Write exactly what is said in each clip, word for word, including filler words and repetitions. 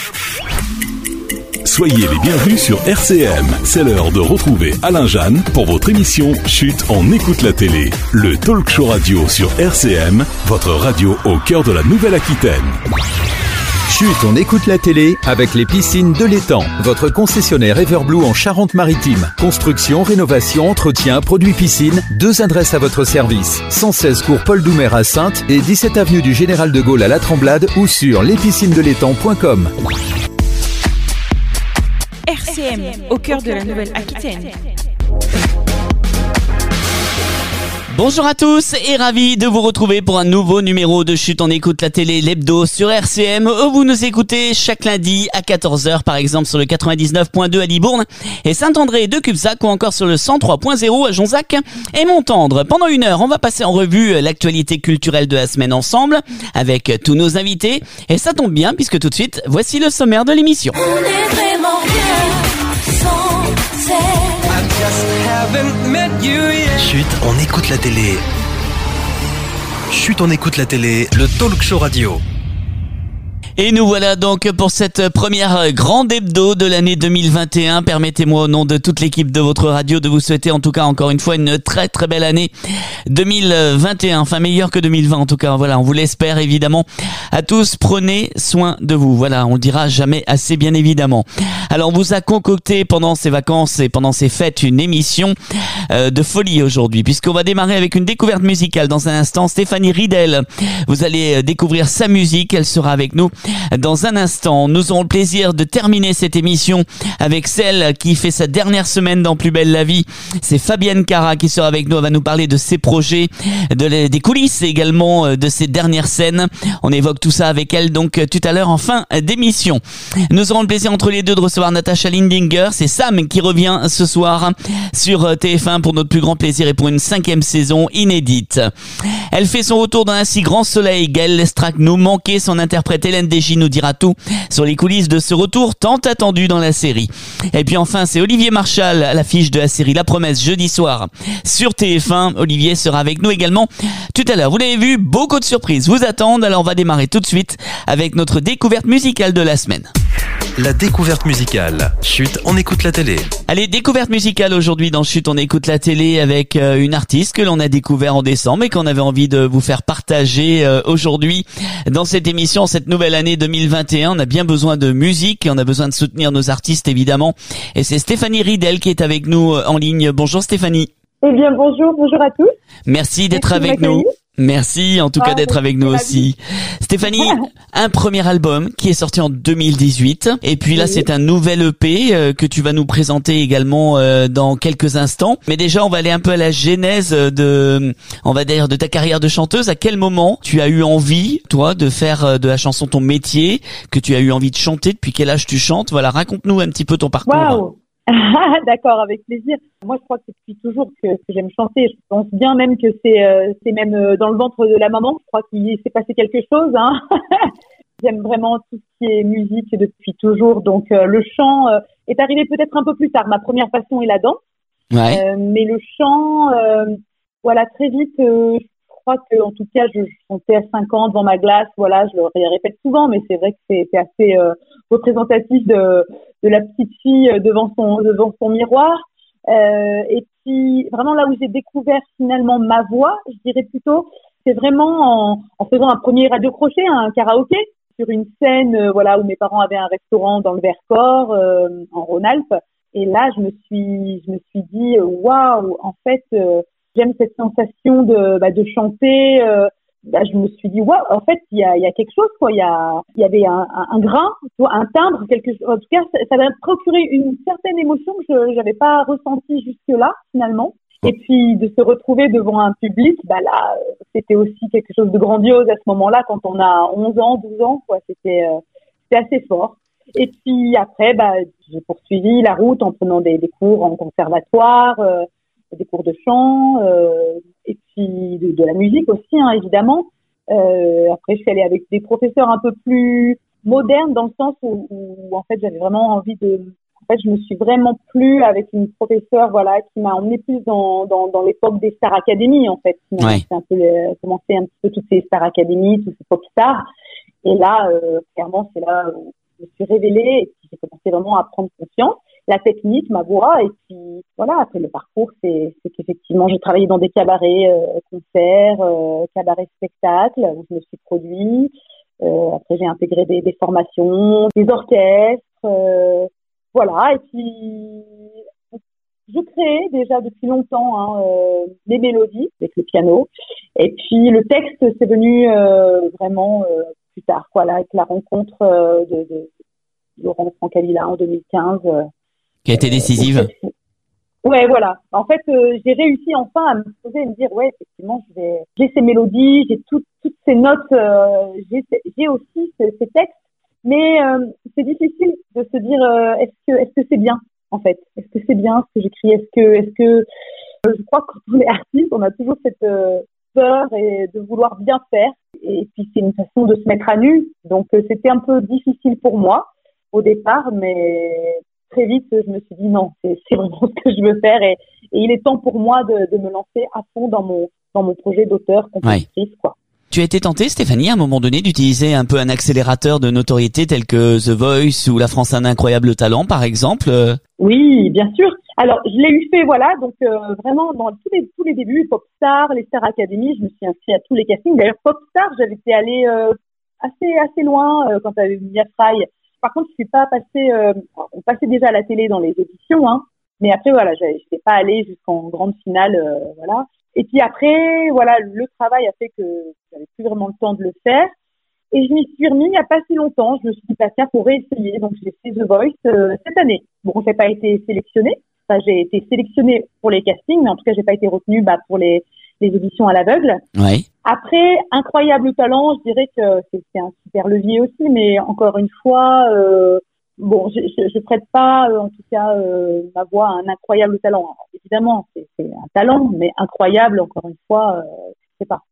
Soyez les bienvenus sur R C M. C'est l'heure de retrouver Alain Jeanne pour votre émission Chut, on écoute la télé. Le talk show radio sur R C M, votre radio au cœur de la Nouvelle-Aquitaine. Chut, on écoute la télé avec les piscines de l'Étang. Votre concessionnaire Everblue en Charente-Maritime. Construction, rénovation, entretien, produits piscine. Deux adresses à votre service. cent seize cours Paul Doumer à Saintes et dix-sept avenue du Général de Gaulle à La Tremblade ou sur les piscines de l'étang point com. R C M, au cœur de la Nouvelle-Aquitaine. Bonjour à tous et ravi de vous retrouver pour un nouveau numéro de Chut, on écoute la télé, l'hebdo sur R C M. Vous nous écoutez chaque lundi à quatorze heures par exemple sur le quatre-vingt-dix-neuf point deux à Libourne et Saint-André de Cubzac ou encore sur le cent trois point zéro à Jonzac et Montendre. Pendant une heure, on va passer en revue l'actualité culturelle de la semaine ensemble avec tous nos invités et ça tombe bien puisque tout de suite, voici le sommaire de l'émission. On est vraiment bien sans cesse. Chut, on écoute la télé. Chut, on écoute la télé, le talk show radio. Et nous voilà donc pour cette première grande hebdo de l'année deux mille vingt et un. Permettez-moi au nom de toute l'équipe de votre radio de vous souhaiter en tout cas encore une fois une très très belle année deux mille vingt et un, enfin meilleure que deux mille vingt en tout cas. Voilà, on vous l'espère évidemment. À tous, prenez soin de vous. Voilà, on le dira jamais assez bien évidemment. Alors on vous a concocté pendant ces vacances et pendant ces fêtes une émission euh, de folie aujourd'hui puisqu'on va démarrer avec une découverte musicale dans un instant. Stéphanie Ridel, vous allez découvrir sa musique, elle sera avec nous dans un instant. Nous aurons le plaisir de terminer cette émission avec celle qui fait sa dernière semaine dans Plus belle la vie. C'est Fabienne Cara qui sera avec nous. Elle va nous parler de ses projets, de les, des coulisses et également de ses dernières scènes. On évoque tout ça avec elle donc tout à l'heure en fin d'émission. Nous aurons le plaisir entre les deux de recevoir Natacha Lindinger. C'est Sam qui revient ce soir sur T F un pour notre plus grand plaisir et pour une cinquième saison inédite. Elle fait son retour dans un si grand soleil. Gaëlle Lestrac nous manquait, son interprète Hélène Desgy nous dira tout sur les coulisses de ce retour tant attendu dans la série. Et puis enfin, c'est Olivier Marchal à l'affiche de la série La Promesse jeudi soir sur T F un. Olivier sera avec nous également tout à l'heure. Vous l'avez vu, beaucoup de surprises vous attendent. Alors on va démarrer tout de suite avec notre découverte musicale de la semaine. La découverte musicale. Chut, on écoute la télé. Allez, découverte musicale aujourd'hui dans Chut, on écoute la télé avec euh, une artiste que l'on a découvert en décembre et qu'on avait envie de vous faire partager euh, aujourd'hui dans cette émission, cette nouvelle année deux mille vingt et un. On a bien besoin de musique et on a besoin de soutenir nos artistes évidemment. Et c'est Stéphanie Ridel qui est avec nous en ligne. Bonjour Stéphanie. Eh bien bonjour, bonjour à tous. Merci d'être Merci avec nous. Merci en tout ah, cas d'être avec nous aussi. Stéphanie, un premier album qui est sorti en deux mille dix-huit et puis là oui. C'est un nouvel E P euh, que tu vas nous présenter également euh, dans quelques instants. Mais déjà on va aller un peu à la genèse de, on va dire, de ta carrière de chanteuse. À quel moment tu as eu envie, toi, de faire de la chanson ton métier, que tu as eu envie de chanter, depuis quel âge tu chantes? Voilà, raconte-nous un petit peu ton parcours. Waouh. D'accord, avec plaisir. Moi, je crois que c'est depuis toujours que, que j'aime chanter. Je pense bien même que c'est, euh, c'est même euh, dans le ventre de la maman. Je crois qu'il s'est passé quelque chose. Hein. J'aime vraiment tout ce qui est musique depuis toujours. Donc, euh, le chant euh, est arrivé peut-être un peu plus tard. Ma première passion est la danse. Ouais. Euh, mais le chant, euh, voilà, très vite, euh, je crois que, en tout cas, je chantais à cinq ans devant ma glace. Voilà, je le répète souvent, mais c'est vrai que c'est, c'est assez euh, représentatif de de la petite fille devant son devant son miroir. Euh, et puis vraiment là où j'ai découvert finalement ma voix, je dirais plutôt, c'est vraiment en, en faisant un premier radio-crochet, un karaoké sur une scène, euh, voilà, où mes parents avaient un restaurant dans le Vercors, euh, en Rhône-Alpes. Et là, je me suis je me suis dit waouh, en fait, euh, j'aime cette sensation de bah, de chanter. Euh, Bah, je me suis dit waouh, en fait il y a il y a quelque chose quoi, il y a il y avait un un, un grain, un timbre, quelque chose. En tout cas, ça, ça m'a procuré une certaine émotion que je j'avais pas ressentie jusque là finalement. Et puis de se retrouver devant un public, bah là c'était aussi quelque chose de grandiose à ce moment-là quand on a onze ans, douze ans quoi, c'était euh, c'était assez fort. Et puis après bah j'ai poursuivi la route en prenant des des cours en conservatoire, euh, des cours de chant, euh, et puis de, de la musique aussi, hein, évidemment. Euh, après, je suis allée avec des professeurs un peu plus modernes dans le sens où, où en fait, j'avais vraiment envie de... En fait, je me suis vraiment plu avec une professeure, voilà, qui m'a emmenée plus dans, dans, dans l'époque des Star Academy, en fait. Qui m'a ouais. un peu le, commencé un petit peu toutes ces Star Academy, tous ces pop stars. Et là, euh, clairement, c'est là où me suis révélée et puis j'ai commencé vraiment à prendre confiance. La technique, ma voix, et puis voilà, après le parcours, c'est, c'est qu'effectivement, j'ai travaillé dans des cabarets, euh, concerts, euh, cabarets spectacles, où je me suis produit. Euh, après, j'ai intégré des, des formations, des orchestres, euh, voilà, et puis je créais déjà depuis longtemps hein, euh, des mélodies avec le piano, et puis le texte, c'est venu euh, vraiment euh, plus tard, quoi, là, avec la rencontre euh, de, de Laurent Francavilla en deux mille quinze. Euh, Qui a été décisive. Euh, ouais, voilà. En fait, euh, j'ai réussi enfin à me poser et me dire, ouais, effectivement, je vais, j'ai ces mélodies, j'ai tout, toutes ces notes, euh, j'ai, j'ai aussi ces, ces textes, mais euh, c'est difficile de se dire, euh, est-ce que, est-ce que c'est bien, en fait, est-ce que c'est bien ce que j'écris, est-ce que, est-ce que, euh, je crois que quand on est artiste, on a toujours cette euh, peur et de vouloir bien faire, et puis c'est une façon de se mettre à nu, donc euh, c'était un peu difficile pour moi au départ, mais très vite, je me suis dit non, c'est, c'est vraiment ce que je veux faire et, et il est temps pour moi de, de me lancer à fond dans mon, dans mon projet d'auteur, compositrice, ouais. quoi. Tu as été tentée, Stéphanie, à un moment donné, d'utiliser un peu un accélérateur de notoriété tel que The Voice ou La France a un incroyable talent, par exemple? Oui, bien sûr. Alors, je l'ai eu fait, voilà, donc euh, vraiment dans tous les, tous les débuts, Popstar, les Star Academy, je me suis inscrite à tous les castings. D'ailleurs, Popstar, j'avais été allée euh, assez, assez loin euh, quand t'avais Mia Fry. Par contre, je suis pas passée, euh, on passait déjà à la télé dans les auditions, hein. Mais après, voilà, je n'étais pas allée jusqu'en grande finale, euh, voilà. Et puis après, voilà, le travail a fait que j'avais plus vraiment le temps de le faire. Et je m'y suis remis il n'y a pas si longtemps. Je me suis dit, bah, tiens, pour réessayer. Donc, j'ai fait The Voice euh, cette année. Bon, j'ai pas été sélectionnée. Enfin, j'ai été sélectionnée pour les castings, mais en tout cas, j'ai pas été retenue, bah, pour les, les auditions à l'aveugle. Ouais. Après, incroyable talent, je dirais que c'est, c'est un super levier aussi, mais encore une fois, euh, bon, je, je, je prête pas, euh, en tout cas, euh, ma voix à un incroyable talent. Alors, évidemment, c'est, c'est un talent, mais incroyable, encore une fois, euh, je sais pas.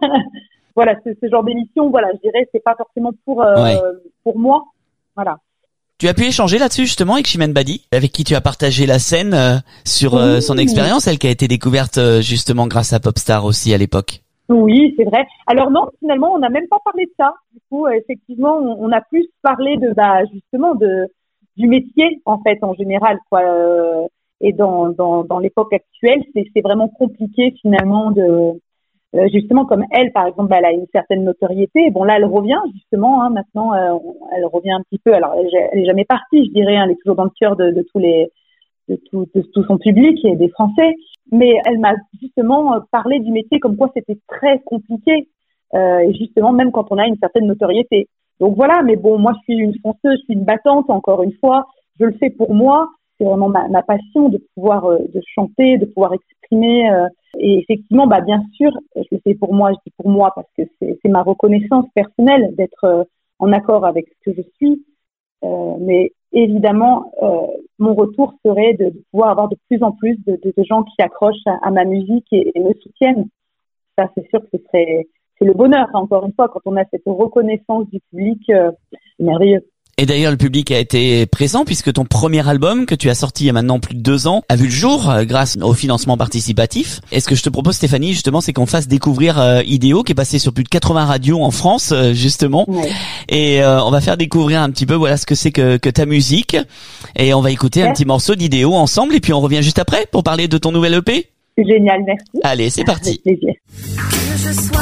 Voilà, ce, ce genre d'émission, voilà, je dirais, c'est pas forcément pour euh, ouais. pour moi, voilà. Tu as pu échanger là-dessus justement avec Chimène Badi, avec qui tu as partagé la scène euh, sur euh, oui. son expérience, elle qui a été découverte euh, justement grâce à Popstar aussi à l'époque. Oui, c'est vrai. Alors non, finalement, on n'a même pas parlé de ça. Du coup, euh, effectivement, on, on a plus parlé de, bah, justement, de du métier en fait en général, quoi. Euh, et dans dans dans l'époque actuelle, c'est c'est vraiment compliqué finalement de euh, justement comme elle, par exemple, bah, elle a une certaine notoriété. Bon là, elle revient justement. Hein, maintenant, euh, elle revient un petit peu. Alors, elle, elle est jamais partie, je dirais. Hein, elle est toujours dans le cœur de, de tous les de tout, de tout son public et des Français. Mais elle m'a justement parlé du métier comme quoi c'était très compliqué, euh, et justement même quand on a une certaine notoriété. Donc voilà, mais bon, moi je suis une fonceuse, je suis une battante, encore une fois, je le fais pour moi, c'est vraiment ma, ma passion de pouvoir euh, de chanter, de pouvoir exprimer, euh, et effectivement, bah bien sûr, je le fais pour moi, je dis pour moi parce que c'est, c'est ma reconnaissance personnelle d'être euh, en accord avec ce que je suis, euh, mais évidemment, euh, mon retour serait de, de pouvoir avoir de plus en plus de, de, de gens qui accrochent à, à ma musique et, et me soutiennent. Ça, c'est sûr que ce serait, c'est le bonheur. Encore une fois, quand on a cette reconnaissance du public, euh, c'est merveilleux. Et d'ailleurs, le public a été présent puisque ton premier album que tu as sorti il y a maintenant plus de deux ans a vu le jour euh, grâce au financement participatif. Et ce que je te propose, Stéphanie, justement, c'est qu'on fasse découvrir euh, Idéo, qui est passé sur plus de quatre-vingts radios en France, euh, justement. Ouais. Et euh, on va faire découvrir un petit peu, voilà, ce que c'est que, que ta musique. Et on va écouter ouais. un petit morceau d'Idéo ensemble. Et puis on revient juste après pour parler de ton nouvel E P. Génial, merci. Allez, c'est parti. Avec plaisir. Que je sois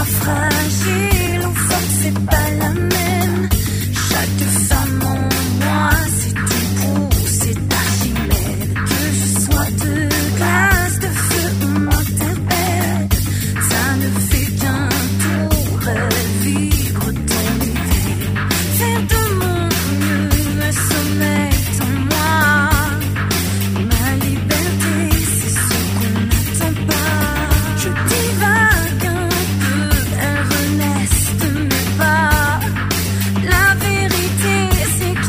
fragile ou forte, c'est pas la même. Chaque femme en moi, c'est tout pour, c'est Archimède. Que je sois de glace, de feu, on m'interpelle. Ça ne fait qu'un tour, elle vibre ton hiver. Faire de mon mieux un sommeil en moi. Ma liberté, c'est ce qu'on n'attend pas. Je divague un peu, elle renaisse de mes pas. La vérité, c'est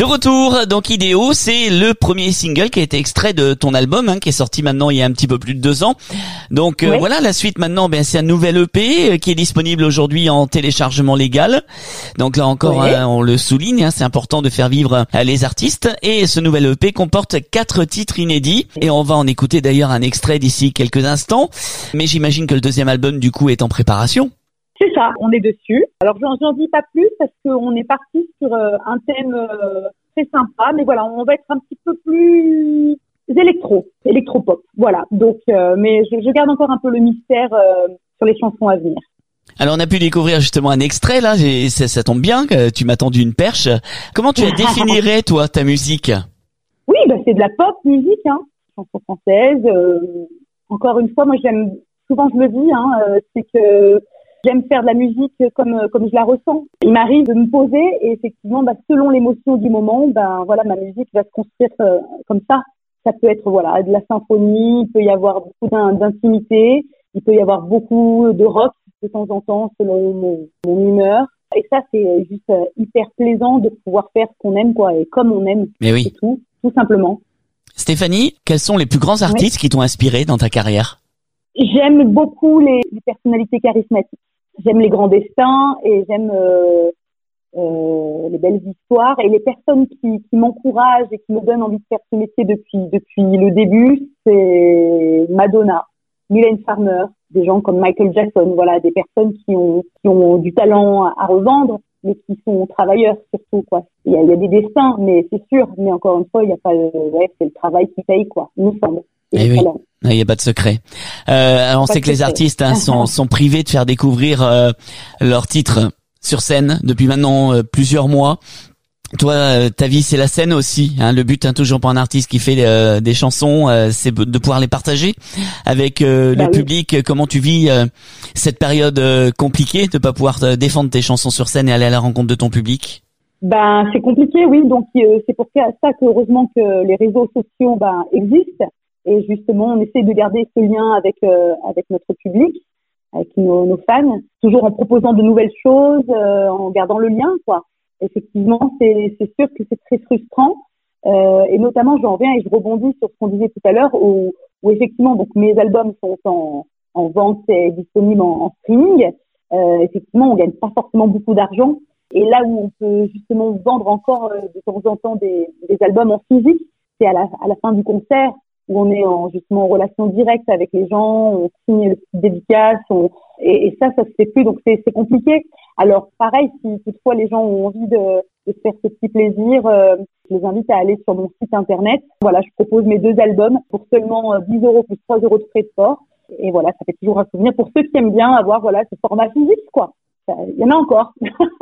De retour, donc Idéo, c'est le premier single qui a été extrait de ton album, hein, qui est sorti maintenant il y a un petit peu plus de deux ans. Donc euh, Oui. voilà, la suite maintenant, ben c'est un nouvel E P euh, qui est disponible aujourd'hui en téléchargement légal. Donc là encore, Oui. hein, on le souligne, hein, c'est important de faire vivre euh, les artistes. Et ce nouvel E P comporte quatre titres inédits. Et on va en écouter d'ailleurs un extrait d'ici quelques instants. Mais j'imagine que le deuxième album du coup est en préparation. C'est ça, on est dessus. Alors j'en, j'en dis pas plus parce qu'on est parti sur euh, un thème euh, très sympa, mais voilà, on va être un petit peu plus électro, électropop. Voilà. Donc, euh, mais je, je garde encore un peu le mystère euh, sur les chansons à venir. Alors on a pu découvrir justement un extrait là, et ça, ça tombe bien, que tu m'as tendu une perche. Comment tu la définirais toi, ta musique? Oui, bah c'est de la pop musique, hein, chanson française. Euh, encore une fois, moi j'aime, souvent je le dis, hein, euh, c'est que j'aime faire de la musique comme comme je la ressens. Il m'arrive de me poser et effectivement, bah, selon l'émotion du moment, ben voilà, ma musique va se construire euh, comme ça. Ça peut être voilà de la symphonie, il peut y avoir beaucoup d'in- d'intimité, il peut y avoir beaucoup de rock de temps en temps selon mon, mon humeur. Et ça, c'est juste euh, hyper plaisant de pouvoir faire ce qu'on aime, quoi, et comme on aime. Mais oui. C'est tout, tout simplement. Stéphanie, quels sont les plus grands artistes qui t'ont inspiré dans ta carrière? J'aime beaucoup les, les personnalités charismatiques. J'aime les grands destins et j'aime euh, euh, les belles histoires et les personnes qui, qui m'encouragent et qui me donnent envie de faire ce métier depuis depuis le début. C'est Madonna, Mylène Farmer, des gens comme Michael Jackson. Voilà, des personnes qui ont qui ont du talent à, à revendre, mais qui sont travailleurs surtout, quoi. Il y a, il y a des destins, mais c'est sûr. Mais encore une fois, il y a pas, euh, ouais, c'est le travail qui paye, quoi. Il me semble. Eh oui. Il n'y a pas de secret. Euh, alors on Pas sait de que les secret. artistes hein, sont, sont privés de faire découvrir euh, leurs titres sur scène depuis maintenant euh, plusieurs mois. Toi, euh, ta vie, c'est la scène aussi. Hein. Le but, hein, toujours pour un artiste qui fait euh, des chansons, euh, c'est de pouvoir les partager avec euh, Bah le oui. public. Comment tu vis euh, cette période euh, compliquée de pas pouvoir euh, défendre tes chansons sur scène et aller à la rencontre de ton public? Ben, c'est compliqué, oui. Donc, euh, c'est pour ça que heureusement que les réseaux sociaux ben, existent. Et justement, on essaie de garder ce lien avec euh, avec notre public, avec nos, nos fans, toujours en proposant de nouvelles choses, euh, en gardant le lien, quoi. Effectivement, c'est c'est sûr que c'est très frustrant. Euh, et notamment, j'en reviens et je rebondis sur ce qu'on disait tout à l'heure, où, où effectivement, donc mes albums sont en, en vente et disponibles en, en streaming. Euh, effectivement, on gagne pas forcément beaucoup d'argent. Et là où on peut justement vendre encore euh, de temps en temps des, des albums en physique, c'est à la, à la fin du concert, où on est en, justement en relation directe avec les gens, on signe le petit dédicace, on, et, et ça, ça se fait plus, donc c'est, c'est compliqué. Alors pareil, si toutefois les gens ont envie de, de faire ce petit plaisir, euh, je les invite à aller sur mon site internet. Voilà, je propose mes deux albums pour seulement dix euros plus trois euros de frais de port. Et voilà, ça fait toujours un souvenir pour ceux qui aiment bien avoir voilà ce format physique, quoi. Il y en a encore.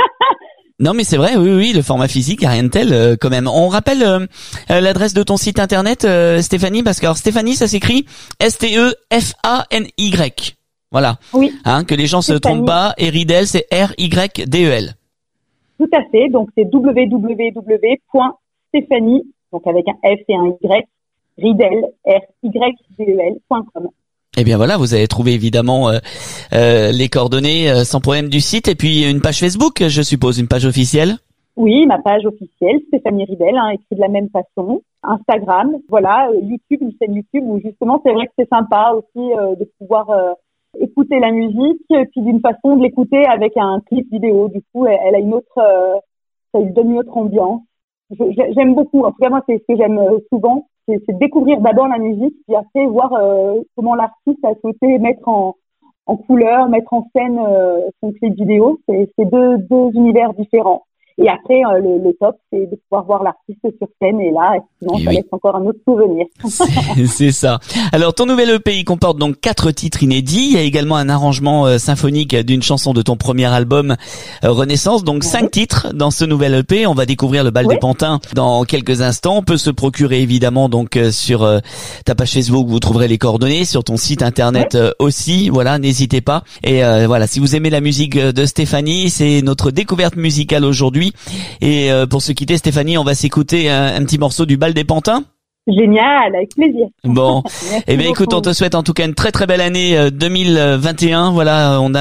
Non mais c'est vrai, oui oui, le format physique, y a rien de tel euh, quand même. On rappelle euh, euh, l'adresse de ton site internet, euh, Stéphanie, parce que alors Stéphanie, ça s'écrit S T E F A N Y. Voilà. Oui. Hein, que les gens se Stéphanie. trompent pas. Et Ridel, c'est R Y D E L. Tout à fait. Donc c'est w w w point stéphanie, donc avec un F et un Y, Ridel, R Y D E L point com. Eh bien voilà, vous avez trouvé évidemment euh, euh, les coordonnées euh, sans problème du site et puis une page Facebook, je suppose, une page officielle. Oui, ma page officielle, Stéphanie Ridel, hein, écrit de la même façon. Instagram, voilà, euh, YouTube, une chaîne YouTube où justement c'est vrai que c'est sympa aussi euh, de pouvoir euh, écouter la musique, et puis d'une façon de l'écouter avec un clip vidéo. Du coup, elle, elle a une autre, euh, ça lui donne une autre ambiance. Je, j'aime beaucoup. En tout cas, moi, c'est ce que j'aime euh, souvent, c'est, c'est découvrir d'abord la musique, puis après voir euh, comment l'artiste a souhaité mettre en, en couleur, mettre en scène euh, son clip vidéo. C'est, c'est deux, deux univers différents. Et après, euh, le, le top, c'est de pouvoir voir l'artiste sur scène. Et là, sinon, Et ça oui. laisse encore un autre souvenir. C'est, c'est ça. Alors, ton nouvel E P, il comporte donc quatre titres inédits. Il y a également un arrangement euh, symphonique d'une chanson de ton premier album euh, Renaissance. Donc, cinq titres dans ce nouvel E P. On va découvrir le bal Oui. des pantins dans quelques instants. On peut se procurer évidemment donc euh, sur euh, ta page Facebook. Vous trouverez les coordonnées sur ton site internet euh, aussi. Voilà, n'hésitez pas. Et euh, voilà, si vous aimez la musique de Stéphanie, c'est notre découverte musicale aujourd'hui. Et euh, pour se quitter, Stéphanie, on va s'écouter un, un petit morceau du bal des pantins. Génial, avec plaisir. Bon, Merci eh bien écoute, beaucoup. on te souhaite en tout cas une très très belle année euh, deux mille vingt et un. Voilà, on a même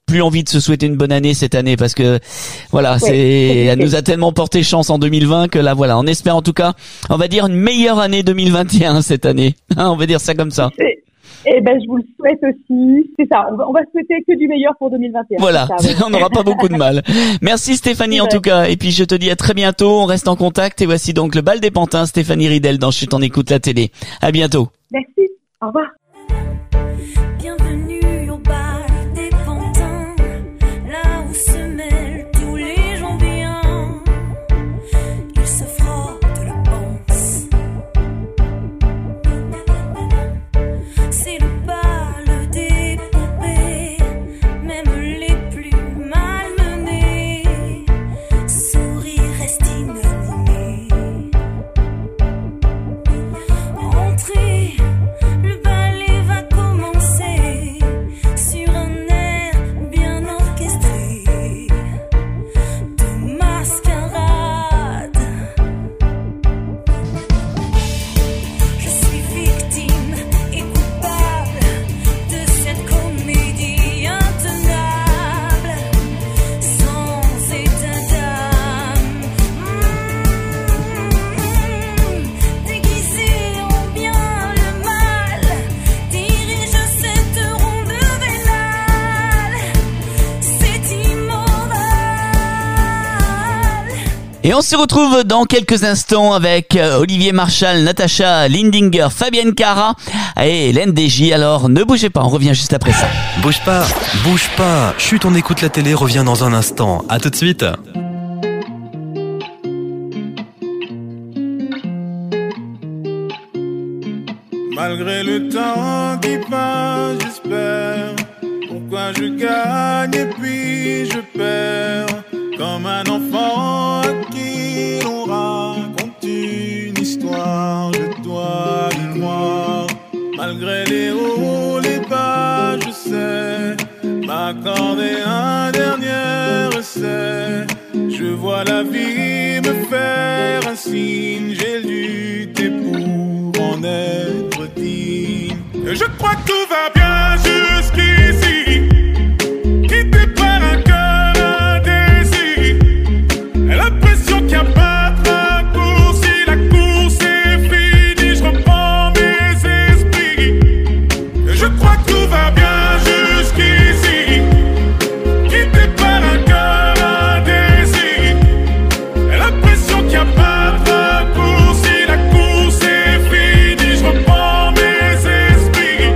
plus envie de se souhaiter une bonne année cette année parce que voilà, Ouais, c'est, elle compliqué. nous a tellement porté chance en deux mille vingt que là voilà, on espère en tout cas, on va dire une meilleure année deux mille vingt et un cette année. Hein, on va dire ça comme ça. C'est- Eh ben, je vous le souhaite aussi. C'est ça. On va, on va souhaiter que du meilleur pour deux mille vingt et un. Voilà, C'est ça, ouais. on n'aura pas beaucoup de mal. Merci Stéphanie C'est en vrai. tout cas. Et puis je te dis à très bientôt. On reste en contact. Et voici donc le bal des pantins. Stéphanie Ridel dans Chut, on écoute la télé. À bientôt. Merci. Au revoir. Bienvenue au bal des pantins, là où se mêlent tous les gens bien. Ils se frottent le panse. C'est le bal des poupées, même les plus malmenées. Sourire reste inanimé. Entrez, le ballet va commencer sur un air bien orchestré de mascarade. Je suis victime et coupable de cette comédie intenable, sans état d'âme. Mmh, déguisé en bien le mal, dirige cette ronde vénale. C'est immoral. Et on se retrouve dans quelques instants avec euh, Olivier Marchal, Natacha Lindinger, Fabienne Cara et Hélène Desgy. Alors ne bougez pas, on revient juste après ça. Bouge pas, bouge pas. Chut, on écoute la télé, revient dans un instant. À tout de suite. Malgré le temps qui passe, j'espère. Pourquoi je gagne et puis je perds. Comme un enfant à qui l'on raconte une histoire. Je dois le noir. Malgré les hauts, les bas, je sais m'accorder un dernier essai. Je vois la vie me faire un signe. J'ai lutté pour en être digne. Et je crois que tout va bien jusqu'ici. Quitté par un cœur indécis. Et l'impression qu'il n'y a pas de raccourci. La course est finie, je reprends mes esprits. Et je crois que tout va bien jusqu'ici. Quitté par un cœur indécis. Et l'impression qu'il n'y a pas de raccourci. La course est finie, je reprends mes esprits.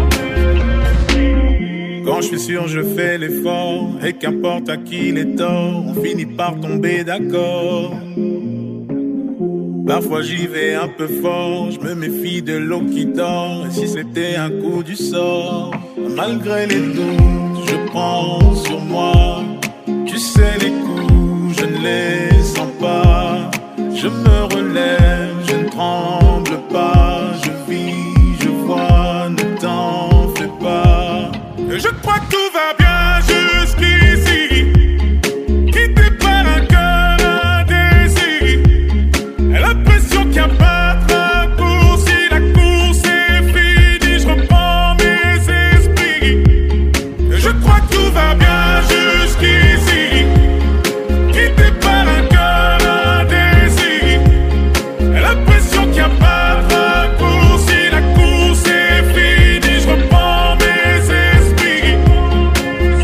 Quand je suis sûr, je fais l'effort. Et qu'importe à qui les torts, on finit par tomber d'accord. Parfois j'y vais un peu fort, je me méfie de l'eau qui dort. Et si c'était un coup du sort, malgré les doutes, je prends sur moi. Tu sais les coups, je ne les sens pas. Je me relève, je ne tremble pas. Je vis, je vois, ne t'en fais pas. Et je crois que tout va bien jusqu'ici. Quitté par un cœur indécis. Et l'impression qu'il n'y a pas de raccourci. La course est finie, je reprends mes esprits. Et je crois que tout va bien jusqu'ici. Quitté par un cœur indécis. Et l'impression qu'il n'y a pas de raccourci. La course est finie, je reprends mes esprits.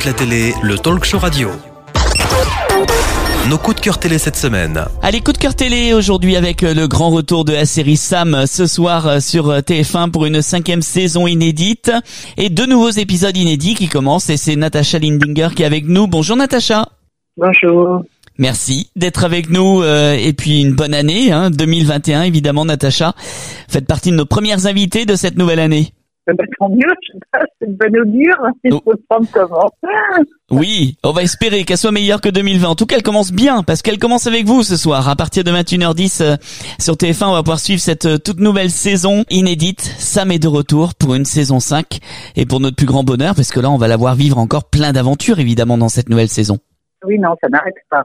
la télé, le talk show radio. Nos coups de cœur télé cette semaine. Allez, coup de cœur télé aujourd'hui avec le grand retour de la série Sam ce soir sur T F un pour une cinquième saison inédite et deux nouveaux épisodes inédits qui commencent et c'est Natacha Lindinger qui est avec nous. Bonjour Natacha. Bonjour. Merci d'être avec nous euh, et puis une bonne année, hein, deux mille vingt et un évidemment Natacha. Faites partie de nos premières invitées de cette nouvelle année. Bah, tant mieux, je sais pas, c'est une bonne augure, il faut le prendre comment. Oui, on va espérer qu'elle soit meilleure que deux mille vingt. En tout cas, elle commence bien, parce qu'elle commence avec vous ce soir. À partir de vingt et une heures dix euh, sur T F un, on va pouvoir suivre cette euh, toute nouvelle saison inédite. Sam est de retour pour une saison cinq. Et pour notre plus grand bonheur, parce que là, on va la voir vivre encore plein d'aventures, évidemment, dans cette nouvelle saison. Oui, non, ça n'arrête pas.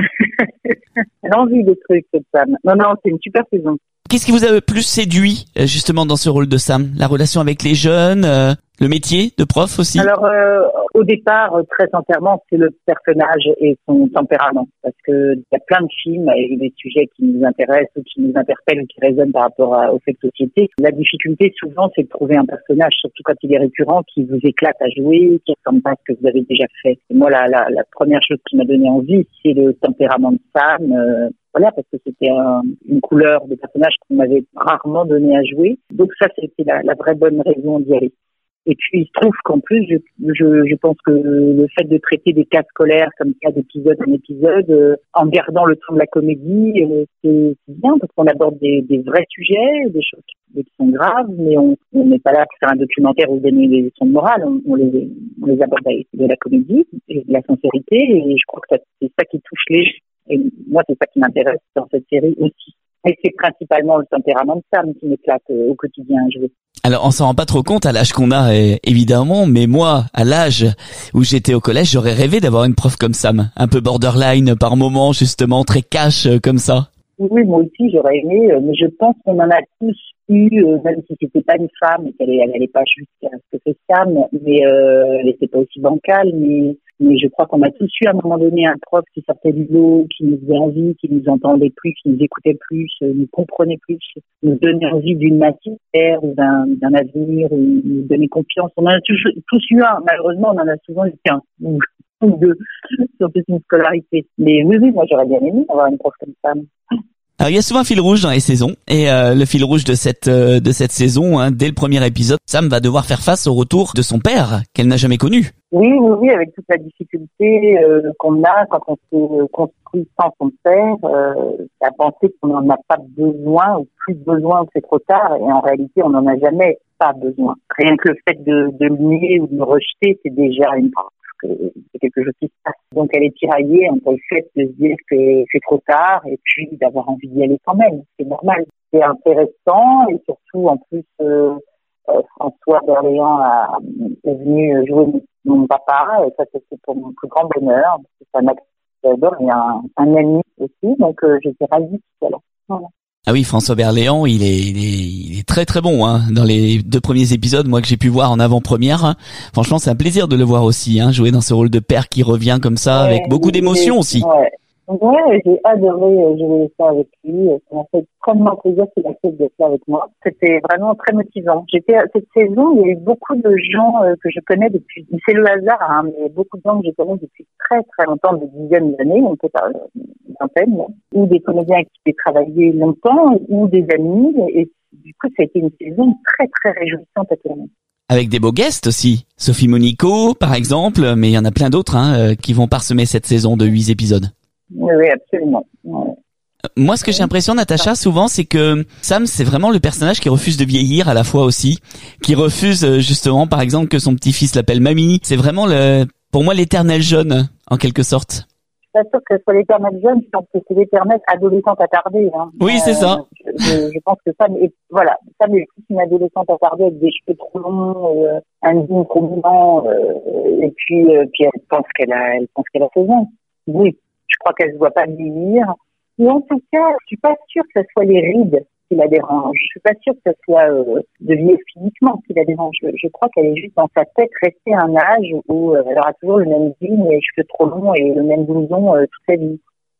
Elle a envie des trucs, cette Sam. Non, non, c'est une super saison. Qu'est-ce qui vous a le plus séduit, euh, justement, dans ce rôle de Sam? La relation avec les jeunes, euh, le métier de prof aussi? Alors, euh, au départ, très sincèrement, c'est le personnage et son tempérament. Parce que il y a plein de films avec des sujets qui nous intéressent ou qui nous interpellent ou qui résonnent par rapport à, aux faits de société. La difficulté, souvent, c'est de trouver un personnage, surtout quand il est récurrent, qui vous éclate à jouer, qui ressemble pas à ce que vous avez déjà fait. Et moi, la, la, la première chose qui m'a donné envie, c'est le tempérament de Sam. Euh, Voilà, parce que c'était un, une couleur de personnage qu'on m'avait rarement donné à jouer. Donc ça, c'était la, la vraie bonne raison d'y aller. Et puis, il se trouve qu'en plus, je, je, je pense que le fait de traiter des cas scolaires comme ça, d'épisode en épisode, euh, en gardant le ton de la comédie, euh, c'est, c'est bien parce qu'on aborde des, des vrais sujets, des choses qui, qui sont graves, mais on on n'est pas là pour faire un documentaire ou donner des leçons de morale. On, on, les, on les aborde avec de la comédie et de la sincérité. Et je crois que ça, c'est ça qui touche les gens. Et moi, c'est ça qui m'intéresse dans cette série aussi. Et c'est principalement le tempérament de Sam qui m'éclate euh, au quotidien à jouer. Alors, on s'en rend pas trop compte à l'âge qu'on a, eh, évidemment, mais moi, à l'âge où j'étais au collège, j'aurais rêvé d'avoir une prof comme Sam. Un peu borderline par moments, justement, très cash, euh, comme ça. Oui, moi aussi, j'aurais aimé, euh, mais je pense qu'on en a tous eu, euh, même si c'était pas une femme, et qu'elle elle allait pas jusqu'à ce que fait Sam, mais euh, elle était pas aussi bancale, mais mais je crois qu'on a tous eu à un moment donné un prof qui sortait du lot, qui nous faisait envie, qui nous entendait plus, qui nous écoutait plus, euh, nous comprenait plus, nous donnait envie d'une matière ou d'un, d'un avenir, ou nous donnait confiance. On en a tous, tous eu un, malheureusement, on en a souvent eu qu'un, ou ou deux, sur toute une scolarité. Mais oui, oui, moi j'aurais bien aimé avoir une prof comme Sam. Alors il y a souvent un fil rouge dans les saisons et euh, le fil rouge de cette euh, de cette saison, hein, dès le premier épisode, Sam va devoir faire face au retour de son père qu'elle n'a jamais connu. Oui, oui, oui, avec toute la difficulté euh, qu'on a quand on s'est construit sans son père, euh, à penser qu'on n'en a pas besoin ou plus besoin, que c'est trop tard, et en réalité on n'en a jamais pas besoin. Rien que le fait de, de le nier ou de le rejeter, c'est déjà une preuve que c'est quelque chose qui se passe. Donc elle est tiraillée entre le fait de se dire que c'est trop tard et puis d'avoir envie d'y aller quand même. C'est normal. C'est intéressant et surtout en plus euh, euh, François d'Orléans a, est venu jouer mon papa et ça c'était pour mon plus grand bonheur. C'est un acteur que j'adore et un, un ami aussi. Donc euh, j'étais ravie de tout ça. Voilà. Ah oui, François Berléand, il est, il est, il est très très bon, hein. Dans les deux premiers épisodes, moi que j'ai pu voir en avant-première, hein. Franchement, c'est un plaisir de le voir aussi, hein, jouer dans ce rôle de père qui revient comme ça, ouais, avec beaucoup d'émotions aussi. Ouais. Ouais, j'ai adoré jouer ça avec lui. Ça m'a fait extrêmement plaisir qu'il accepte d'être là avec moi. C'était vraiment très motivant. J'étais cette saison, il y a eu beaucoup de gens euh, que je connais depuis. C'est le hasard, hein, mais beaucoup de gens que je connais depuis très très longtemps, des dizaines d'années, on peut pas une vingtaine, là, ou des comédiens avec qui j'ai travaillé longtemps, ou des amis. Et du coup, ça a été une saison très très réjouissante à tourner. Avec des beaux guests aussi. Sophie Monico, par exemple, mais il y en a plein d'autres hein, qui vont parsemer cette saison de huit épisodes. Oui, oui, absolument. Ouais. Moi, ce que j'ai l'impression, Natacha, souvent, c'est que Sam, c'est vraiment le personnage qui refuse de vieillir à la fois aussi, qui refuse justement, par exemple, que son petit-fils l'appelle mamie. C'est vraiment, le, pour moi, l'éternel jeune, en quelque sorte. Je suis pas sûre que ce soit l'éternel jeune, je pense que c'est l'éternel adolescente attardée. Hein. Oui, euh, c'est ça. Je, je, je pense que Sam est, voilà, Sam est plus une adolescente attardée avec des cheveux trop longs, euh, un jean trop blanc, euh, et puis, euh, puis elle pense qu'elle a, elle pense qu'elle a seize ans. Oui. Je crois qu'elle se voit pas vieillir. Et en tout cas, je suis pas sûre que ce soit les rides qui la dérangent. Je suis pas sûre que ce soit euh, de vieillir physiquement qui la dérange. Je, je crois qu'elle est juste dans sa tête restée à un âge où euh, elle aura toujours le même jean, les cheveux trop longs et le même blouson euh, toute sa vie.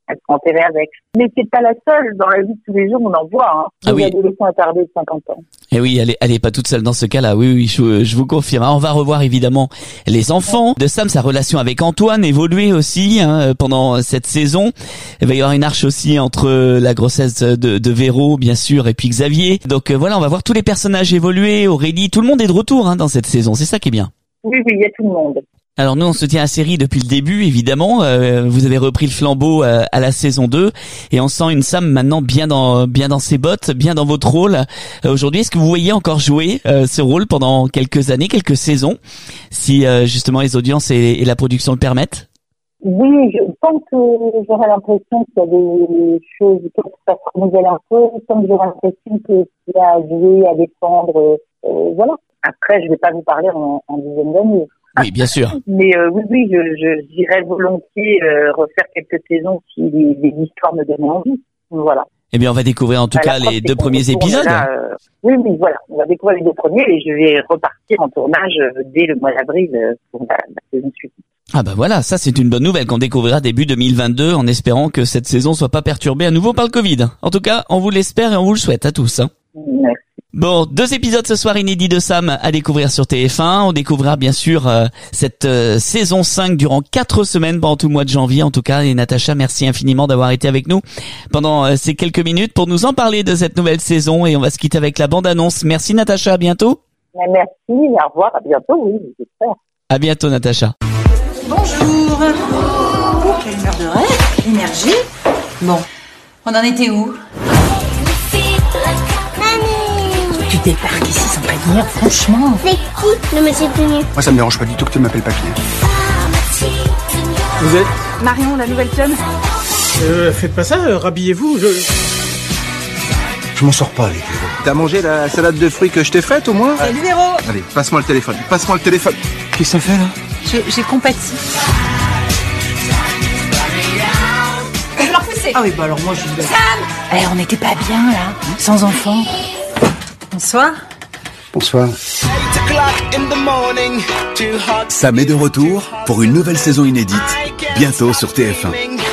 elle se fait enterrer avec. Mais c'est pas la seule. Dans la vie de tous les jours, on en voit. Hein. Ah oui. Des adolescents attardés de cinquante ans. Et oui, elle est, elle est pas toute seule dans ce cas-là. Oui, oui, je, je vous confirme. Alors, on va revoir évidemment les enfants de Sam, sa relation avec Antoine évoluer aussi hein, pendant cette saison. Il va y avoir une arche aussi entre la grossesse de, de Véro, bien sûr, et puis Xavier. Donc euh, voilà, on va voir tous les personnages évoluer. Aurélie, tout le monde est de retour hein, dans cette saison. C'est ça qui est bien. Oui, oui, il y a tout le monde. Alors nous, on se tient à la série depuis le début, évidemment. Euh, vous avez repris le flambeau euh, à la saison deux et on sent une Sam maintenant bien dans bien dans ses bottes, bien dans votre rôle. Euh, aujourd'hui, est-ce que vous voyez encore jouer euh, ce rôle pendant quelques années, quelques saisons, si euh, justement les audiences et, et la production le permettent? Oui, je pense que j'aurais l'impression qu'il y a des choses qui se renouvellent un peu, tant que j'aurai l'impression qu'il y a à jouer, à défendre, euh, voilà. Après, je vais pas vous parler en, en dizaine d'années. Oui, bien sûr. Mais euh, oui, oui, je, je j'irais volontiers euh, refaire quelques saisons si les, les histoires me donnent envie. Voilà. Eh bien, on va découvrir en tout bah, cas les deux premiers épisodes. Là, euh, oui, oui, voilà. On va découvrir les deux premiers et je vais repartir en tournage euh, dès le mois d'avril euh, pour la, la saison suivante. Ah bah voilà, ça c'est une bonne nouvelle qu'on découvrira début deux mille vingt-deux en espérant que cette saison soit pas perturbée à nouveau par le Covid. En tout cas, on vous l'espère et on vous le souhaite à tous. Hein. Merci. Bon, deux épisodes ce soir inédits de Sam à découvrir sur T F un. On découvrira bien sûr euh, cette euh, saison cinq durant quatre semaines pendant tout le mois de janvier. En tout cas, et Natacha, merci infiniment d'avoir été avec nous pendant euh, ces quelques minutes pour nous en parler de cette nouvelle saison. Et on va se quitter avec la bande-annonce. Merci Natacha, à bientôt. Merci, au revoir, à bientôt, oui, j'espère. À bientôt Natacha. Bonjour. Oh, quelle heure de rêve, quelle énergie. Bon, on en était où? Tu débarques ici sans prévenir, franchement. C'est qui le monsieur tout nu? Moi ça me dérange pas du tout que tu m'appelles papy. Vous êtes Marion, la nouvelle chum. Euh, faites pas ça, euh, rhabillez-vous, je... Je m'en sors pas avec Véro. T'as mangé la salade de fruits que je t'ai faite au moins? Salut Véro. Allez, passe-moi le téléphone, passe-moi le téléphone. Qu'est-ce que ça fait là? Je- J'ai compati. Je vais leur pousser. Ah oui, bah alors moi je vais... Sam. Eh, on n'était pas bien là, sans enfants. Bonsoir. Bonsoir. Sam est de retour pour une nouvelle saison inédite, bientôt sur T F un.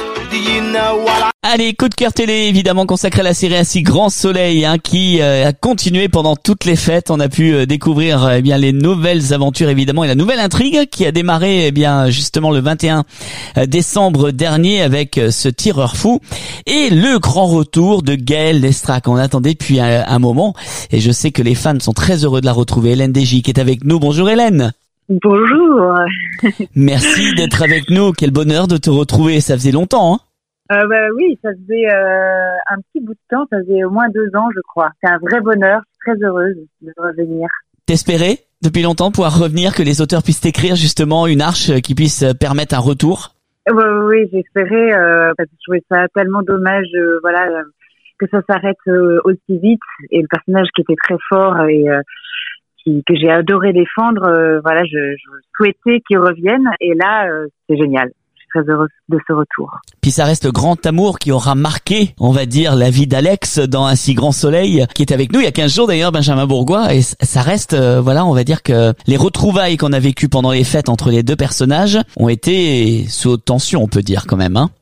Allez, coup de cœur télé, évidemment consacré à la série Ainsi Grand Soleil, hein, qui euh, a continué pendant toutes les fêtes. On a pu euh, découvrir euh, eh bien les nouvelles aventures évidemment et la nouvelle intrigue qui a démarré eh bien justement le vingt et un décembre dernier avec euh, ce tireur fou et le grand retour de Gaëlle Lestrac. On attendait depuis un, un moment et je sais que les fans sont très heureux de la retrouver. Hélène Desgy qui est avec nous. Bonjour Hélène. Bonjour. Merci d'être avec nous. Quel bonheur de te retrouver. Ça faisait longtemps, hein? Euh, bah oui, ça faisait euh, un petit bout de temps, ça faisait au moins deux ans, je crois. C'est un vrai bonheur, je suis très heureuse de revenir. T'espérais depuis longtemps pouvoir revenir, que les auteurs puissent écrire justement une arche qui puisse permettre un retour? Oui, oui, oui, j'espérais, euh, parce que je trouvais ça tellement dommage, euh, voilà, euh, que ça s'arrête euh, aussi vite. Et le personnage qui était très fort et euh, qui, que j'ai adoré défendre, euh, voilà, je, je souhaitais qu'il revienne. Et là, euh, c'est génial. Très heureuse de ce retour. Puis ça reste le grand amour qui aura marqué, on va dire, la vie d'Alex dans Ainsi Grand Soleil, qui est avec nous il y a quinze jours d'ailleurs, Benjamin Bourgois, et ça reste, euh, voilà, on va dire que les retrouvailles qu'on a vécues pendant les fêtes entre les deux personnages ont été sous haute tension, on peut dire quand même, hein.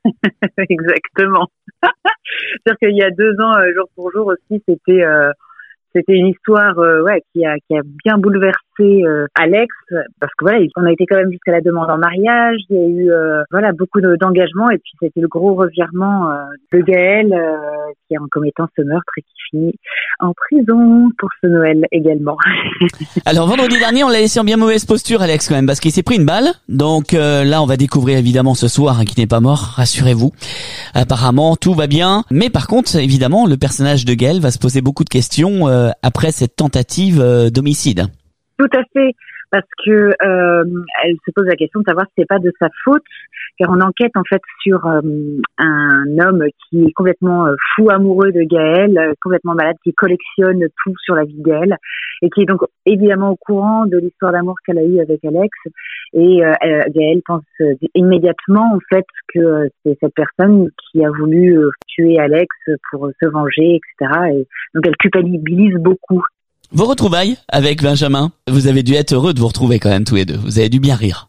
Exactement. C'est-à-dire qu'il y a deux ans, euh, jour pour jour aussi, c'était... Euh C'était une histoire euh, ouais, qui a, qui a bien bouleversé euh, Alex, parce que voilà, on a été quand même jusqu'à la demande en mariage, il y a eu euh, voilà beaucoup de, d'engagement, et puis c'était le gros revirement euh, de Gaëlle euh, qui en commettant ce meurtre et qui finit en prison pour ce Noël également. Alors vendredi dernier, on l'a laissé en bien mauvaise posture, Alex, quand même, parce qu'il s'est pris une balle. Donc euh, là, on va découvrir évidemment ce soir hein, qu'il n'est pas mort, rassurez-vous. Apparemment, tout va bien. Mais par contre, évidemment, le personnage de Gaëlle va se poser beaucoup de questions euh, après cette tentative euh, d'homicide. Tout à fait, parce que euh, elle se pose la question de savoir si c'est pas de sa faute, car on enquête en fait sur euh, un homme qui est complètement euh, fou amoureux de Gaëlle, euh, complètement malade, qui collectionne tout sur la vie de Gaëlle, et qui est donc évidemment au courant de l'histoire d'amour qu'elle a eue avec Alex. Et euh, Gaëlle pense euh, immédiatement en fait que euh, c'est cette personne qui a voulu euh, tuer Alex pour euh, se venger, et cetera. Et donc elle culpabilise beaucoup. Vos retrouvailles avec Benjamin, vous avez dû être heureux de vous retrouver quand même tous les deux. Vous avez dû bien rire.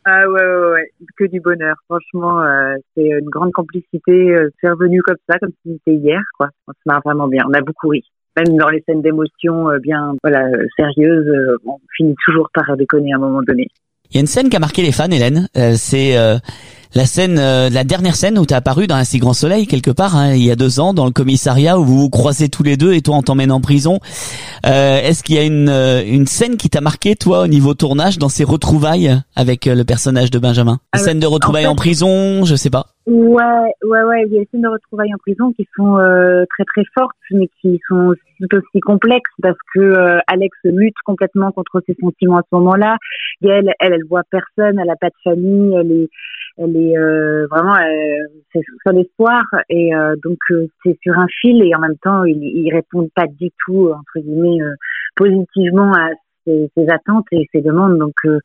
Ah ouais, ouais, ouais, que du bonheur. Franchement, euh, c'est une grande complicité. Euh, c'est revenu comme ça, comme si c'était hier, quoi. On se marre vraiment bien. On a beaucoup ri. Même dans les scènes d'émotion euh, bien, voilà, euh, sérieuses, euh, on finit toujours par déconner à un moment donné. Il y a une scène qui a marqué les fans, Hélène. Euh, c'est euh, la scène, euh, la dernière scène où tu as apparu dans Un si grand soleil quelque part, hein, il y a deux ans, dans le commissariat où vous vous croisez tous les deux et toi on t'emmène en prison. Euh, est-ce qu'il y a une euh, une scène qui t'a marqué toi au niveau tournage dans ces retrouvailles avec euh, le personnage de Benjamin? Une scène de retrouvailles en, fait, en prison, je sais pas. Ouais, ouais, ouais. Il y a des scènes de retrouvailles en prison qui sont euh, très très fortes, mais qui sont tout aussi complexes parce que euh, Alex lutte complètement contre ses sentiments à ce moment-là. Et elle, elle, elle voit personne, elle a pas de famille, elle est, elle est euh, vraiment, euh, c'est son espoir et euh, donc euh, c'est sur un fil et en même temps ils, ils répondent pas du tout entre guillemets euh, positivement à ses, ses attentes et ses demandes. Donc euh,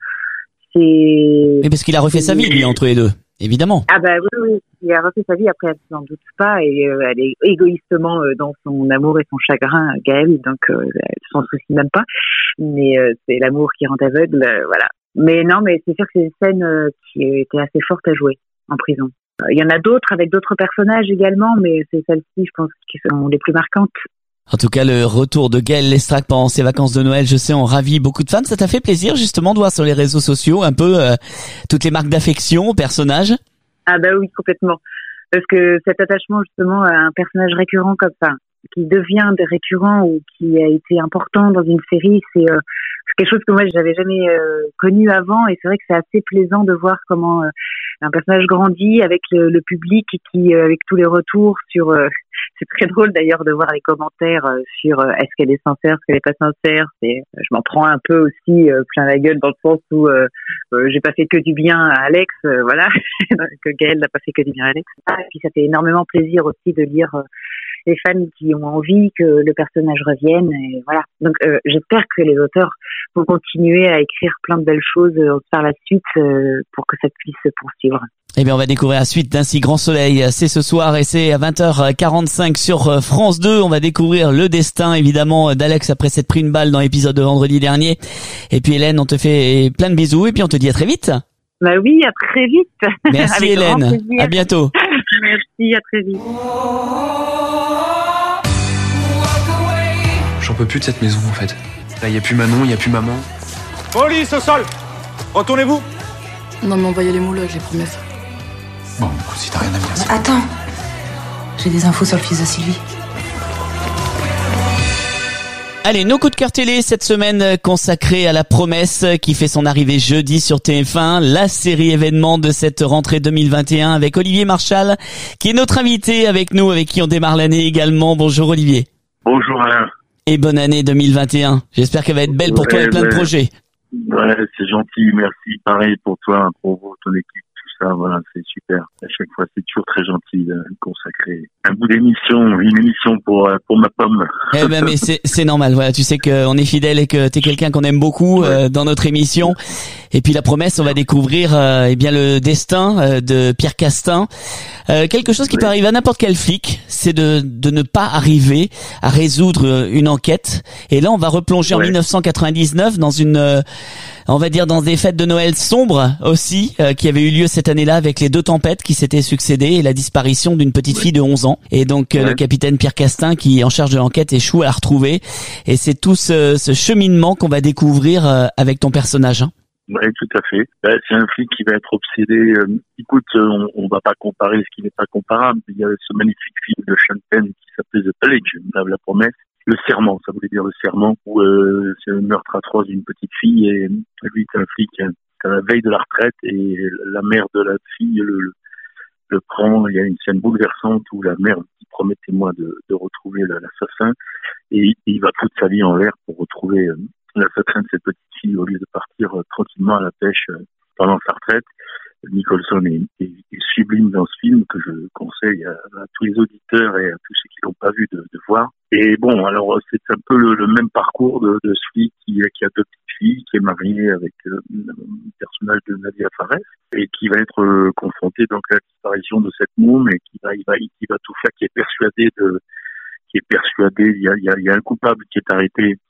c'est. Mais parce qu'il a refait sa vie lui entre les deux. Évidemment. Ah bah oui, oui, il a refait sa vie, après elle s'en doute pas, et euh, elle est égoïstement euh, dans son amour et son chagrin, Gaëlle, donc euh, elle s'en soucie même pas, mais euh, c'est l'amour qui rend aveugle, euh, voilà. Mais non, mais c'est sûr que c'est une scène euh, qui était assez forte à jouer en prison. Euh, il y en a d'autres avec d'autres personnages également, mais c'est celles-ci, je pense, qui sont les plus marquantes. En tout cas, le retour de Gaëlle Lestrac pendant ses vacances de Noël, je sais, on ravit beaucoup de fans. Ça t'a fait plaisir, justement, de voir sur les réseaux sociaux un peu euh, toutes les marques d'affection au personnage? Ah bah oui, complètement. Parce que cet attachement, justement, à un personnage récurrent comme ça, qui devient de récurrent ou qui a été important dans une série, c'est euh, quelque chose que moi, j'avais jamais euh, connu avant. Et c'est vrai que c'est assez plaisant de voir comment euh, un personnage grandit avec le, le public qui, euh, avec tous les retours sur... Euh, c'est très drôle d'ailleurs de voir les commentaires euh, sur euh, est-ce qu'elle est sincère, est-ce qu'elle est pas sincère. C'est, euh, je m'en prends un peu aussi euh, plein la gueule dans le sens où euh, euh, j'ai pas fait que du bien à Alex, euh, voilà, que Gaëlle n'a pas fait que du bien à Alex. Ah, et puis ça fait énormément plaisir aussi de lire euh, les fans qui ont envie que le personnage revienne. Et voilà. Donc euh, j'espère que les auteurs vont continuer à écrire plein de belles choses euh, par la suite euh, pour que ça puisse se poursuivre. Eh bien, on va découvrir la suite d'Un si grand soleil. C'est ce soir et c'est à vingt heures quarante-cinq sur France deux. On va découvrir le destin, évidemment, d'Alex après s'être pris une balle dans l'épisode de vendredi dernier. Et puis, Hélène, on te fait plein de bisous et puis on te dit à très vite. Bah oui, à très vite. Merci Hélène. À bientôt. Merci, à très vite. J'en peux plus de cette maison, en fait. Là, il y a plus Manon, il y a plus maman. Police au sol. Retournez-vous. Non, mais on va y aller mollo avec les promesses. Bon, écoute, si t'as rien à me dire, c'est... Attends, j'ai des infos sur le fils de Sylvie. Allez, nos coups de cœur télé cette semaine consacrés à La Promesse qui fait son arrivée jeudi sur T F un, la série événement de cette rentrée deux mille vingt et un avec Olivier Marchal qui est notre invité avec nous, avec qui on démarre l'année également. Bonjour Olivier. Bonjour Alain. Et bonne année deux mille vingt et un. J'espère qu'elle va être belle pour ouais, toi et plein ouais. de projets. Ouais, c'est gentil, merci. Pareil pour toi, pour vous, ton équipe. Ça, voilà, c'est super. À chaque fois, c'est toujours très gentil de consacrer un bout d'émission, une émission pour pour ma pomme. Eh ben, mais c'est c'est normal. Voilà, tu sais qu'on est fidèle et que t'es quelqu'un qu'on aime beaucoup ouais. euh, dans notre émission. Et puis La Promesse, on va découvrir euh, eh bien le destin euh, de Pierre Castin. Euh, quelque chose qui ouais. peut arriver à n'importe quel flic, c'est de de ne pas arriver à résoudre une enquête. Et là, on va replonger ouais. en dix-neuf cent quatre-vingt-dix-neuf dans une euh, on va dire dans des fêtes de Noël sombres aussi, euh, qui avaient eu lieu cette année-là avec les deux tempêtes qui s'étaient succédées et la disparition d'une petite fille de onze ans. Et donc, euh, ouais. le capitaine Pierre Castin, qui est en charge de l'enquête, échoue à la retrouver. Et c'est tout ce, ce cheminement qu'on va découvrir euh, avec ton personnage. Hein. Oui, tout à fait. Ben, c'est un flic qui va être obsédé. Euh, écoute, on, on va pas comparer ce qui n'est pas comparable. Il y a ce magnifique film de Sean Penn qui s'appelait The Pledge, La Promesse. Le serment, ça voulait dire le serment, où euh, c'est un meurtre atroce d'une petite fille et lui c'est un flic à la veille de la retraite et la mère de la fille le, le, le prend. Il y a une scène bouleversante où la mère dit promettez-moi de, de retrouver l'assassin et il va foutre sa vie en l'air pour retrouver euh, l'assassin de cette petite fille au lieu de partir euh, tranquillement à la pêche euh, pendant sa retraite. Nicholson est, est, est sublime dans ce film que je conseille à, à tous les auditeurs et à tous ceux qui l'ont pas vu de, de voir. Et bon, alors c'est un peu le, le même parcours de, de ce flic qui, qui a deux petites filles, qui est marié avec euh, le personnage de Nadia Fares et qui va être euh, confronté donc à la disparition de cette môme et qui va, il va, il va tout faire, qui est persuadé de, qui est persuadé, il y a, il y a, il y a un coupable qui est arrêté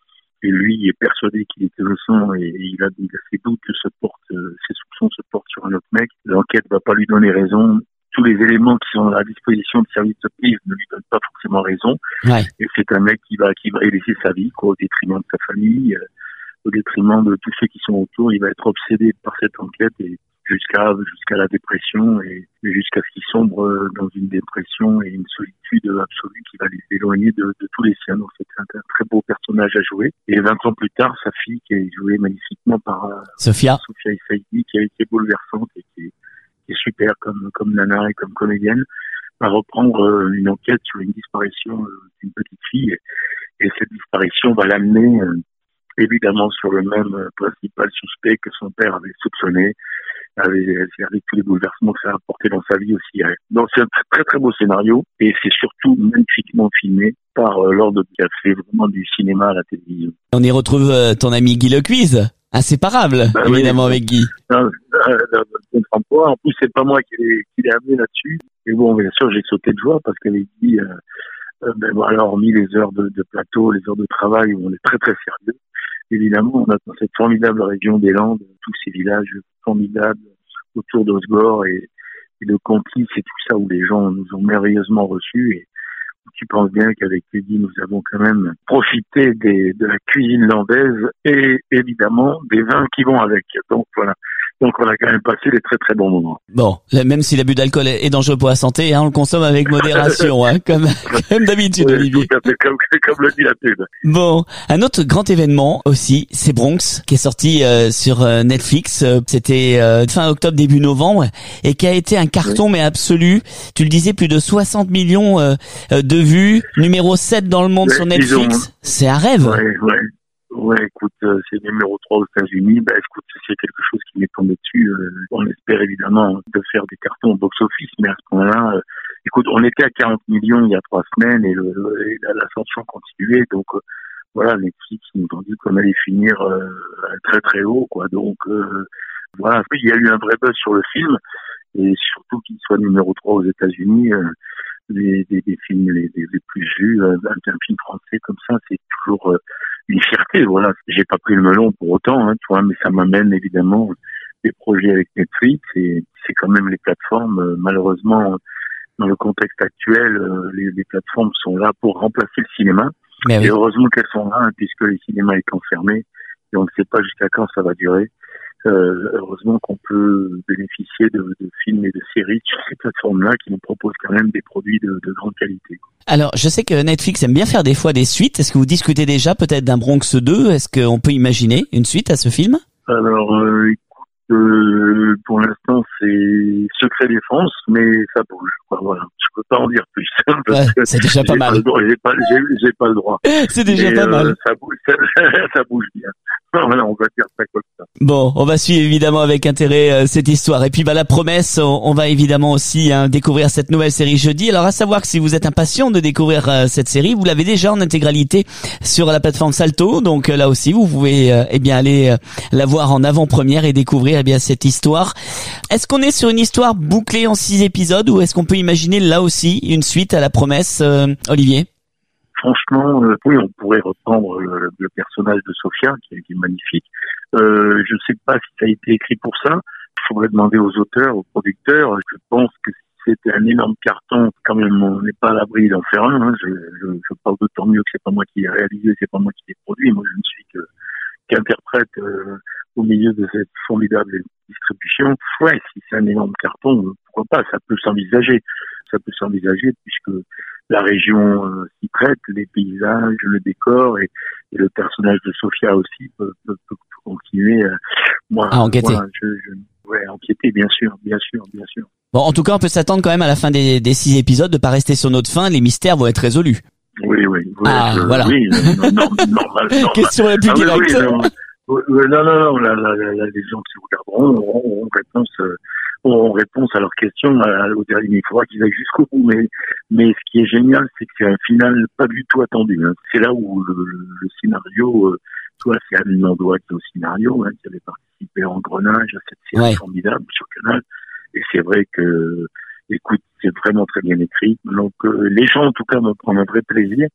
Et lui il est persuadé qu'il était innocent et, et il a donc ses doutes se portent, euh, ses soupçons se portent sur un autre mec. L'enquête va pas lui donner raison. Tous les éléments qui sont à la disposition du service de police ne lui donnent pas forcément raison. Ouais. Et c'est un mec qui va qui va y laisser sa vie, quoi, au détriment de sa famille, euh, au détriment de tous ceux qui sont autour. Il va être obsédé par cette enquête et jusqu'à jusqu'à la dépression et, et jusqu'à ce qu'il sombre dans une dépression et une solitude absolue qui va l'éloigner de, de tous les siens. Donc c'est un, un très beau personnage à jouer. Et vingt ans plus tard, sa fille qui est jouée magnifiquement par euh, Sophia Sophia Essaidi, qui est, qui est bouleversante et qui est, qui est super comme comme nana et comme comédienne, va reprendre euh, une enquête sur une disparition euh, d'une petite fille et, et cette disparition va l'amener euh, évidemment sur le même euh, principal suspect que son père avait soupçonné. Avec, avec tous les bouleversements que ça a apporté dans sa vie aussi. Donc c'est un très très, très beau scénario et c'est surtout magnifiquement filmé par euh, Laure qui a fait vraiment du cinéma à la télévision. On y retrouve euh, ton ami Guy Lecuise, inséparable bah, évidemment oui, avec Guy. Non, euh, euh, en plus c'est pas moi qui l'ai, qui l'ai amené là-dessus. Et bon bien sûr j'ai sauté de joie parce qu'avec Guy, euh, euh, ben voilà, hormis les heures de, de plateau, les heures de travail où on est très très sérieux. Évidemment, on a dans cette formidable région des Landes, tous ces villages formidables autour d'Osgore et, et de Contis, c'est tout ça où les gens nous ont merveilleusement reçus et où tu penses bien qu'avec Guy, nous avons quand même profité des, de la cuisine landaise et évidemment des vins qui vont avec. Donc voilà. Donc on a quand même passé des très très bons moments. Bon, même si l'abus d'alcool est dangereux pour la santé, hein, on le consomme avec modération, hein, comme, comme d'habitude, oui, Olivier. Tout à fait, comme, comme le dit la pub. Bon, un autre grand événement aussi, c'est Bronx, qui est sorti euh, sur euh, Netflix. C'était euh, fin octobre, début novembre, et qui a été un carton, oui. mais absolu. Tu le disais, plus de soixante millions euh, de vues, numéro sept dans le monde ouais, sur Netflix. Ont... C'est un rêve. Ouais, ouais. Ouais, écoute, euh, c'est numéro trois aux États-Unis. Bah, écoute, c'est quelque chose qui m'est tombé dessus. Euh, on espère évidemment de faire des cartons au box-office, mais à ce point-là, euh, écoute, on était à quarante millions il y a trois semaines et, le, et l'ascension continuait. Donc, euh, voilà, Netflix nous ont dit qu'on allait finir euh, très très haut, quoi. Donc, euh, voilà. Il y a eu un vrai buzz sur le film et surtout qu'il soit numéro trois aux États-Unis. Euh, les, des, des films les, les, les plus vus, euh, un, un film français comme ça, c'est toujours euh, une fierté, voilà. J'ai pas pris le melon pour autant, hein, tu vois, mais ça m'amène évidemment des projets avec Netflix et c'est quand même les plateformes, euh, malheureusement, dans le contexte actuel, euh, les, les plateformes sont là pour remplacer le cinéma. Mais oui. Et heureusement qu'elles sont là, hein, puisque le cinéma est enfermé et on ne sait pas jusqu'à quand ça va durer. Euh, heureusement qu'on peut bénéficier de, de films et de séries sur ces plateformes-là qui nous proposent quand même des produits de, de grande qualité. Alors, je sais que Netflix aime bien faire des fois des suites. Est-ce que vous discutez déjà peut-être d'un Bronx deux? Est-ce qu'on peut imaginer une suite à ce film? Alors, euh, écoute, euh, pour l'instant, c'est secret défense, mais ça bouge. Quoi, voilà. Je peux pas en dire plus. Ouais, c'est déjà pas mal. Pas j'ai, pas, j'ai, j'ai pas le droit. C'est déjà mais, pas euh, mal. Ça bouge, ça, ça bouge bien. Voilà, on va dire ça comme ça. Bon, on va suivre évidemment avec intérêt euh, cette histoire. Et puis bah la promesse, on, on va évidemment aussi hein, découvrir cette nouvelle série jeudi. Alors à savoir que si vous êtes impatient de découvrir euh, cette série, vous l'avez déjà en intégralité sur la plateforme Salto. Donc euh, là aussi, vous pouvez euh, eh bien aller euh, la voir en avant-première et découvrir eh bien cette histoire. Est-ce qu'on est sur une histoire bouclée en six épisodes ou est-ce qu'on peut imaginer là aussi une suite à la promesse, euh, Olivier? Franchement, euh, oui, on pourrait reprendre le, le personnage de Sophia, qui est, qui est magnifique. Euh, je ne sais pas si ça a été écrit pour ça. Il faudrait demander aux auteurs, aux producteurs. Je pense que c'était un énorme carton. Quand même, on n'est pas à l'abri d'en faire un. Hein. Je, je, je parle d'autant mieux que c'est pas moi qui l'ai réalisé, c'est pas moi qui l'ai produit. Moi, je ne suis que qu'interprète euh, au milieu de cette formidable distribution. Ouais, si c'est un énorme carton, pourquoi pas? Ça peut s'envisager. Ça peut s'envisager puisque la région euh, s'y prête, les paysages, le décor et, et le personnage de Sophia aussi peut, peut, peut continuer euh, moi, à enquêter. Moi, je, je, ouais, enquêter, bien sûr, bien sûr, bien sûr. Bon, en tout cas, on peut s'attendre quand même à la fin des, des six épisodes de pas rester sur notre fin. Les mystères vont être résolus. Oui, oui. oui ah, je, voilà. Oui, non, non, normal, normal. Question la plus ah, directe. Oui, oui, non, oui, non, non, non, la, la, la, les gens qui regarderont auront, auront réponse. Euh, auront réponse à leurs questions au dernier. Il faudra qu'ils aillent jusqu'au bout. Mais, mais ce qui est génial, c'est que c'est un final pas du tout attendu. Hein. C'est là où le, le, le scénario, euh, toi, c'est Anne Landois qui est au scénario, hein, qui avait participé en Engrenage à cette série ouais. formidable sur Canal. Et c'est vrai que, écoute, c'est vraiment très bien écrit. Donc, euh, les gens, en tout cas, me prennent un vrai plaisir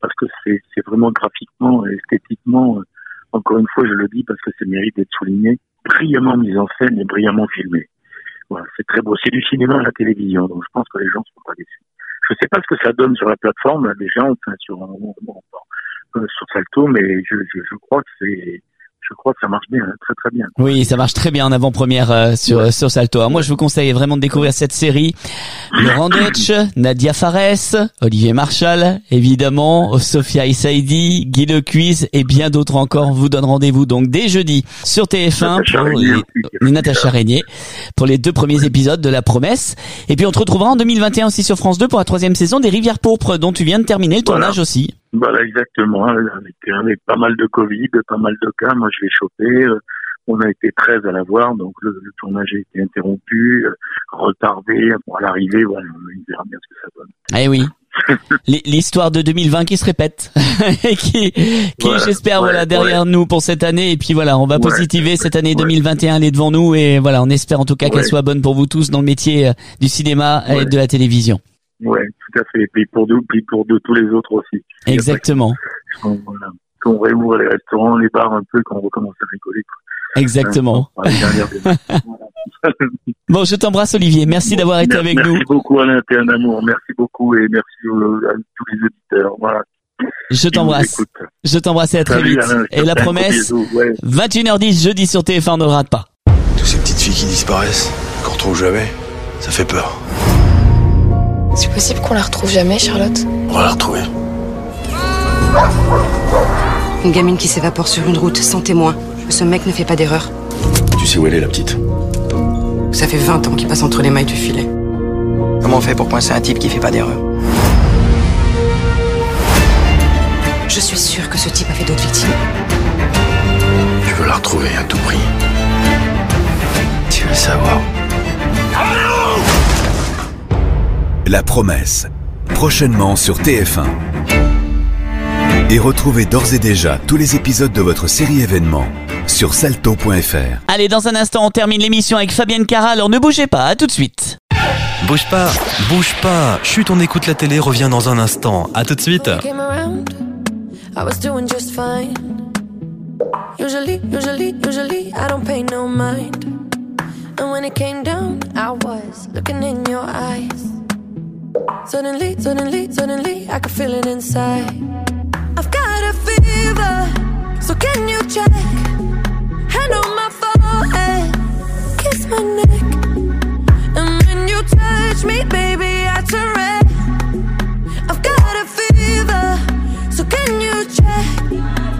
parce que c'est, c'est vraiment graphiquement et esthétiquement, euh, encore une fois, je le dis parce que c'est mérite d'être souligné, brillamment mis en scène et brillamment filmé. Voilà, c'est très beau. C'est du cinéma à la télévision, donc je pense que les gens ne seront pas déçus. Je sais pas ce que ça donne sur la plateforme, déjà, enfin, sur, sur Salto, mais je, je, je crois que c'est, je crois que ça marche bien, très très bien. Oui, ça marche très bien en avant-première euh, sur ouais. sur Salto. Alors moi, je vous conseille vraiment de découvrir cette série. Laurent Deutsch, Nadia Fares, Olivier Marchal, évidemment, Sophia Issaidi, Guy Lecuise et bien d'autres encore. On vous donne rendez-vous donc dès jeudi sur T F un Natacha pour Régnier, les, Natacha Régnier pour les deux premiers épisodes de La Promesse. Et puis on te retrouvera en deux mille vingt et un aussi sur France deux pour la troisième saison des Rivières Pourpres dont tu viens de terminer le voilà. tournage aussi. Voilà, exactement. Avec, avec pas mal de Covid, pas mal de cas. Moi, je l'ai chopé. On a été treize à la voir, donc le, le tournage a été interrompu, retardé. Bon, à l'arrivée, voilà, on verra bien ce que ça donne. Eh oui. L'histoire de deux mille vingt qui se répète et qui, qui ouais, j'espère ouais, voilà derrière ouais. nous pour cette année, et puis voilà on va ouais, positiver ouais, cette année ouais. deux mille vingt et un, elle est devant nous, et voilà on espère en tout cas ouais. qu'elle soit bonne pour vous tous dans le métier du cinéma ouais. et de la télévision. Ouais, tout à fait, et puis pour nous, puis pour de tous les autres aussi. Exactement. Qu'on voilà, qu'on réouvre les restaurants, les bars un peu, qu'on recommence à rigoler, quoi. Exactement. Bon, je t'embrasse Olivier, merci bon, d'avoir été merci, avec merci nous. Merci beaucoup Alain, t'es un amour, merci beaucoup et merci à tous les auditeurs. Voilà. Je t'embrasse. Je t'embrasse et à très Salut, vite. Alain, et la promesse, ouais. vingt et une heures dix jeudi sur T F un, on ne le rate pas. Toutes ces petites filles qui disparaissent, qu'on retrouve jamais, ça fait peur. C'est possible qu'on la retrouve jamais, Charlotte? On va la retrouver. Une gamine qui s'évapore sur une route sans témoin. Ce mec ne fait pas d'erreur. Tu sais où elle est, la petite? Ça fait vingt ans qu'il passe entre les mailles du filet. Comment on fait pour coincer un type qui fait pas d'erreur? Je suis sûre que ce type a fait d'autres victimes. Je veux la retrouver à tout prix. Tu veux savoir? La Promesse, prochainement sur T F un. Et retrouvez d'ores et déjà tous les épisodes de votre série événement sur salto point f r. Allez, dans un instant, on termine l'émission avec Fabienne Cara, alors ne bougez pas, à tout de suite. Bouge pas, bouge pas. Chut, on écoute la télé, revient dans un instant. À tout de suite. I was doing just fine. Usually, usually, usually, I don't pay no mind. And when it came down, I was looking in your eyes. Suddenly, suddenly, suddenly, I could feel it inside. I've got a fever, so can you check? Hand on my forehead, kiss my neck. And when you touch me, baby, I turn red. I've got a fever, so can you check?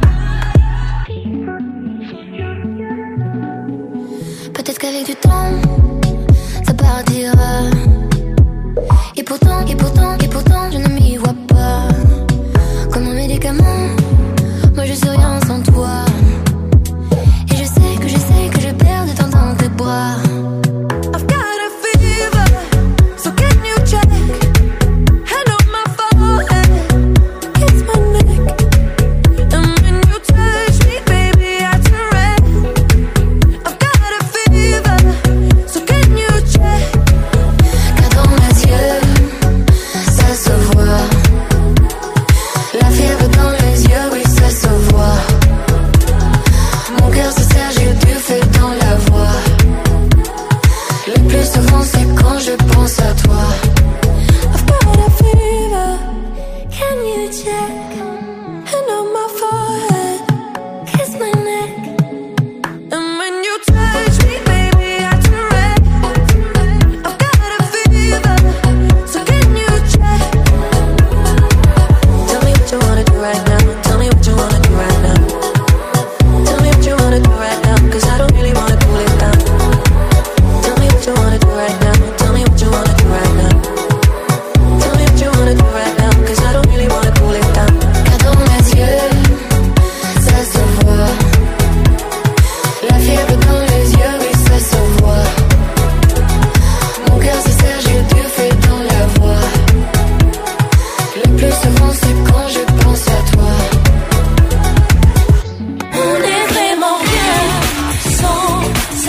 Peut-être qu'avec du temps, ça partira. Et pourtant, et pourtant, et pourtant, je ne m'y vois pas. Comme un médicament, moi je suis rien sans toi. Et je sais que je sais que je perds de temps dans tes bras. I've got a fever, so can you check? Hand on my forehead, kiss my neck. And when you touch me, baby, I turn red. I've got a fever, so can you check? Car dans mes yeux, ça se voit. La fièvre dans les yeux, oui, ça se voit. Mon cœur se serre, j'ai du feu dans la voix. Le plus souvent, c'est quand je pense à toi. I've got a fever, can you check? Hand on my forehead, kiss my neck. And when you touch me, baby, I turn red. I've got a fever, so can you check? Tell me what you wanna do right now. Tell me what you wanna do right now. Tell me what you wanna do right now, 'cause I don't really wanna cool it down. Tell me what you wanna do right now. Tell me what you wanna do right now. Tell me what you wanna do right now, 'cause I don't really wanna cool it down. Car dans mes yeux, ça se voit. La fièvre dans les yeux, oui, ça se voit. Mon cœur se serre, j'ai du feu dans la voix. Le plus souvent, c'est quand je pense à toi. On est vraiment bien sans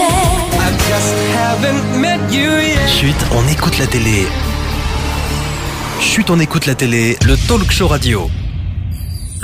elle. Chut, on écoute la télé. Chut, on écoute la télé, le talk show radio.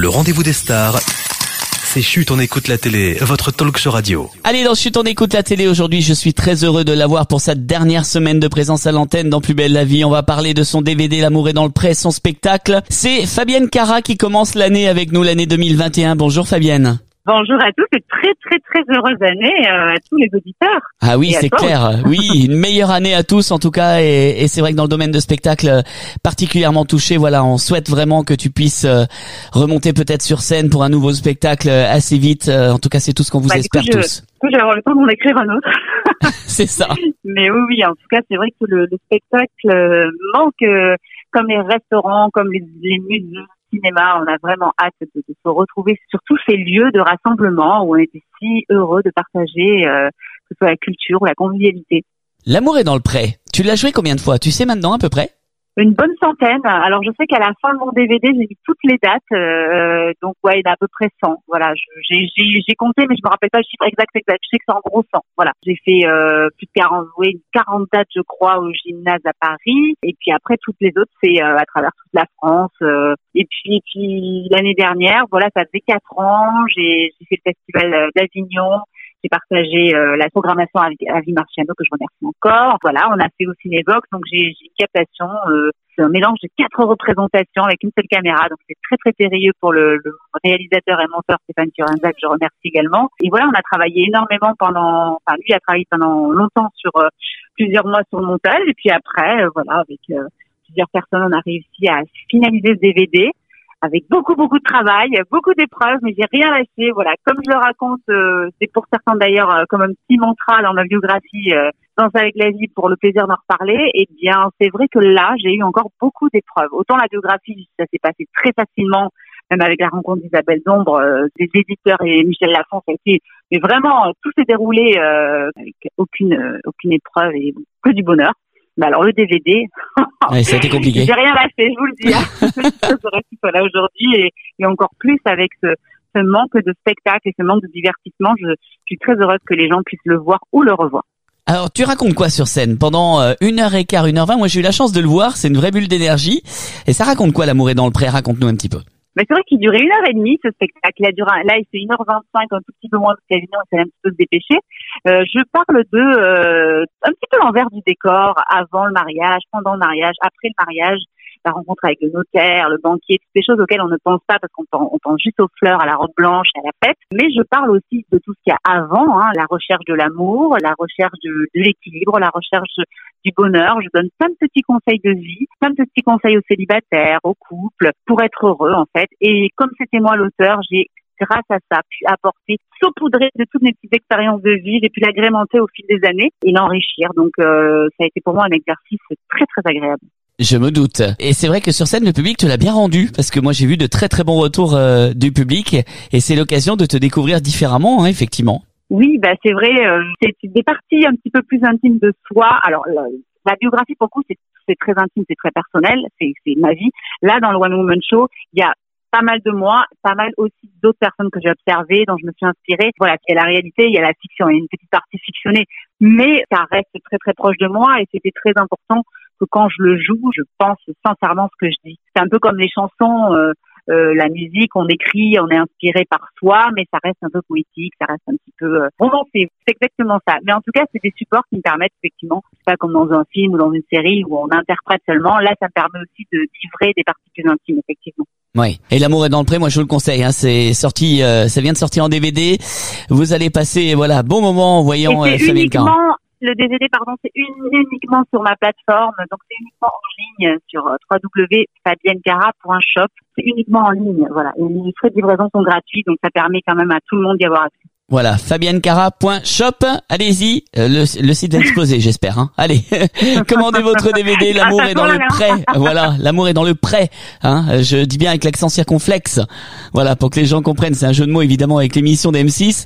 Le rendez-vous des stars, c'est Chut, on écoute la télé, votre talk show radio. Allez, dans Chut, on écoute la télé. Aujourd'hui, je suis très heureux de l'avoir pour sa dernière semaine de présence à l'antenne dans Plus belle la vie. On va parler de son D V D L'amour est dans le pré, son spectacle. C'est Fabienne Cara qui commence l'année avec nous, l'année deux mille vingt et un. Bonjour Fabienne. Bonjour à tous et très très très heureuse année euh, à tous les auditeurs. Ah oui, c'est clair. Oui, une meilleure année à tous en tout cas, et, et c'est vrai que dans le domaine de spectacle particulièrement touché, voilà, on souhaite vraiment que tu puisses euh, remonter peut-être sur scène pour un nouveau spectacle assez vite. Euh, en tout cas, c'est tout ce qu'on vous bah, espère coup, tous. Je, je vais avoir le temps d'en écrire un autre. C'est ça. Mais oui, oui, en tout cas, c'est vrai que le, le spectacle manque, euh, comme les restaurants, comme les, les musées. Cinéma, on a vraiment hâte de, de se retrouver sur tous ces lieux de rassemblement où on était si heureux de partager euh, que ce soit la culture ou la convivialité. L'amour est dans le pré. Tu l'as joué combien de fois? Tu sais maintenant à peu près? Une bonne centaine. Alors, je sais qu'à la fin de mon D V D, j'ai mis toutes les dates. Euh, donc, ouais, il y en a à peu près cent. Voilà, j'ai, j'ai, j'ai compté, mais je me rappelle pas le chiffre exact, exact. Je sais que c'est en gros cent. Voilà. J'ai fait euh, plus de quarante, ouais, quarante dates, je crois, au gymnase à Paris. Et puis après, toutes les autres, c'est euh, à travers toute la France. Euh, et puis, et puis l'année dernière, voilà, ça faisait quatre ans. J'ai, j'ai fait le festival d'Avignon. J'ai partagé euh, la programmation avec Avi Marciano, que je remercie encore. Voilà, on a fait au Cinévox, donc j'ai, j'ai une captation, euh, c'est un mélange de quatre représentations avec une seule caméra, donc c'est très très périlleux pour le, le réalisateur et monteur Stéphane Fiorenza, que je remercie également. Et voilà, on a travaillé énormément pendant, enfin lui a travaillé pendant longtemps sur euh, plusieurs mois sur le montage, et puis après, euh, voilà, avec euh, plusieurs personnes, on a réussi à finaliser ce D V D. Avec beaucoup, beaucoup de travail, beaucoup d'épreuves, mais j'ai rien lâché. Voilà, comme je le raconte, euh, c'est pour certains d'ailleurs euh, comme un petit mantra dans ma biographie, euh, Danse avec la vie, pour le plaisir d'en reparler. Eh bien, c'est vrai que là, j'ai eu encore beaucoup d'épreuves. Autant la biographie, ça s'est passé très facilement, même avec la rencontre d'Isabelle Dombre, euh, des éditeurs et Michel Lafon, ça a été, mais vraiment, tout s'est déroulé euh, avec aucune, euh, aucune épreuve et que du bonheur. Mais alors le D V D, ouais, ça a été compliqué. J'ai rien lâché, je vous le dis. Hein. Je serais plus là aujourd'hui et, et encore plus avec ce, ce manque de spectacle et ce manque de divertissement. Je, je suis très heureuse que les gens puissent le voir ou le revoir. Alors, tu racontes quoi sur scène? Pendant euh, une heure et quart, une heure vingt, moi j'ai eu la chance de le voir, c'est une vraie bulle d'énergie. Et ça raconte quoi, L'amour est dans le pré? Raconte-nous un petit peu. Mais c'est vrai qu'il durait une heure et demie, ce spectacle. Il a duré, là, il fait une heure vingt-cinq, un tout petit peu moins, parce qu'Avignon, il fallait un petit peu se dépêcher. Euh, je parle de, euh, un petit peu l'envers du décor, avant le mariage, pendant le mariage, après le mariage, la rencontre avec le notaire, le banquier, toutes ces choses auxquelles on ne pense pas parce qu'on pense, on pense juste aux fleurs, à la robe blanche, à la fête. Mais je parle aussi de tout ce qu'il y a avant, hein, la recherche de l'amour, la recherche de, de l'équilibre, la recherche du bonheur. Je donne plein de petits conseils de vie, plein de petits conseils aux célibataires, aux couples, pour être heureux, en fait. Et comme c'était moi l'auteur, j'ai, grâce à ça, pu apporter, saupoudrer de toutes mes petites expériences de vie, j'ai pu l'agrémenter au fil des années et l'enrichir. Donc, euh, ça a été pour moi un exercice très, très agréable. Je me doute. Et c'est vrai que sur scène, le public te l'a bien rendu, parce que moi j'ai vu de très très bons retours euh, du public, et c'est l'occasion de te découvrir différemment, hein, effectivement. Oui, bah c'est vrai, euh, c'est des parties un petit peu plus intimes de soi. Alors la, la biographie pour le coup, c'est, c'est très intime, c'est très personnel, c'est, c'est ma vie. Là, dans le One Woman Show, il y a pas mal de moi, pas mal aussi d'autres personnes que j'ai observées, dont je me suis inspirée. Voilà, il y a la réalité, il y a la fiction, il y a une petite partie fictionnée, mais ça reste très très proche de moi, et c'était très important que quand je le joue, je pense sincèrement ce que je dis. C'est un peu comme les chansons, euh, euh, la musique, on écrit, on est inspiré par soi, mais ça reste un peu poétique, ça reste un petit peu euh, romancé. C'est exactement ça. Mais en tout cas, c'est des supports qui me permettent effectivement, c'est pas comme dans un film ou dans une série où on interprète seulement. Là, ça me permet aussi de livrer des parties plus intimes, effectivement. Oui. Et L'amour est dans le pré, moi je vous le conseille, hein, c'est sorti, euh, ça vient de sortir en D V D. Vous allez passer, voilà, bon moment en voyant euh, Fabienne Cara. Le D V D, pardon, c'est uniquement sur ma plateforme, donc c'est uniquement en ligne sur w w w point fabienne cara point shop. C'est uniquement en ligne, voilà. Et les frais de livraison sont gratuits, donc ça permet quand même à tout le monde d'y avoir accès. Voilà, fabienne cara point shop, allez-y, euh, le, le site va exploser, j'espère. Hein. Allez, commandez votre D V D, L'amour est dans le pré. Voilà, L'amour est dans le pré. Hein. Je dis bien avec l'accent circonflexe. Voilà, pour que les gens comprennent, c'est un jeu de mots évidemment avec l'émission d'M six.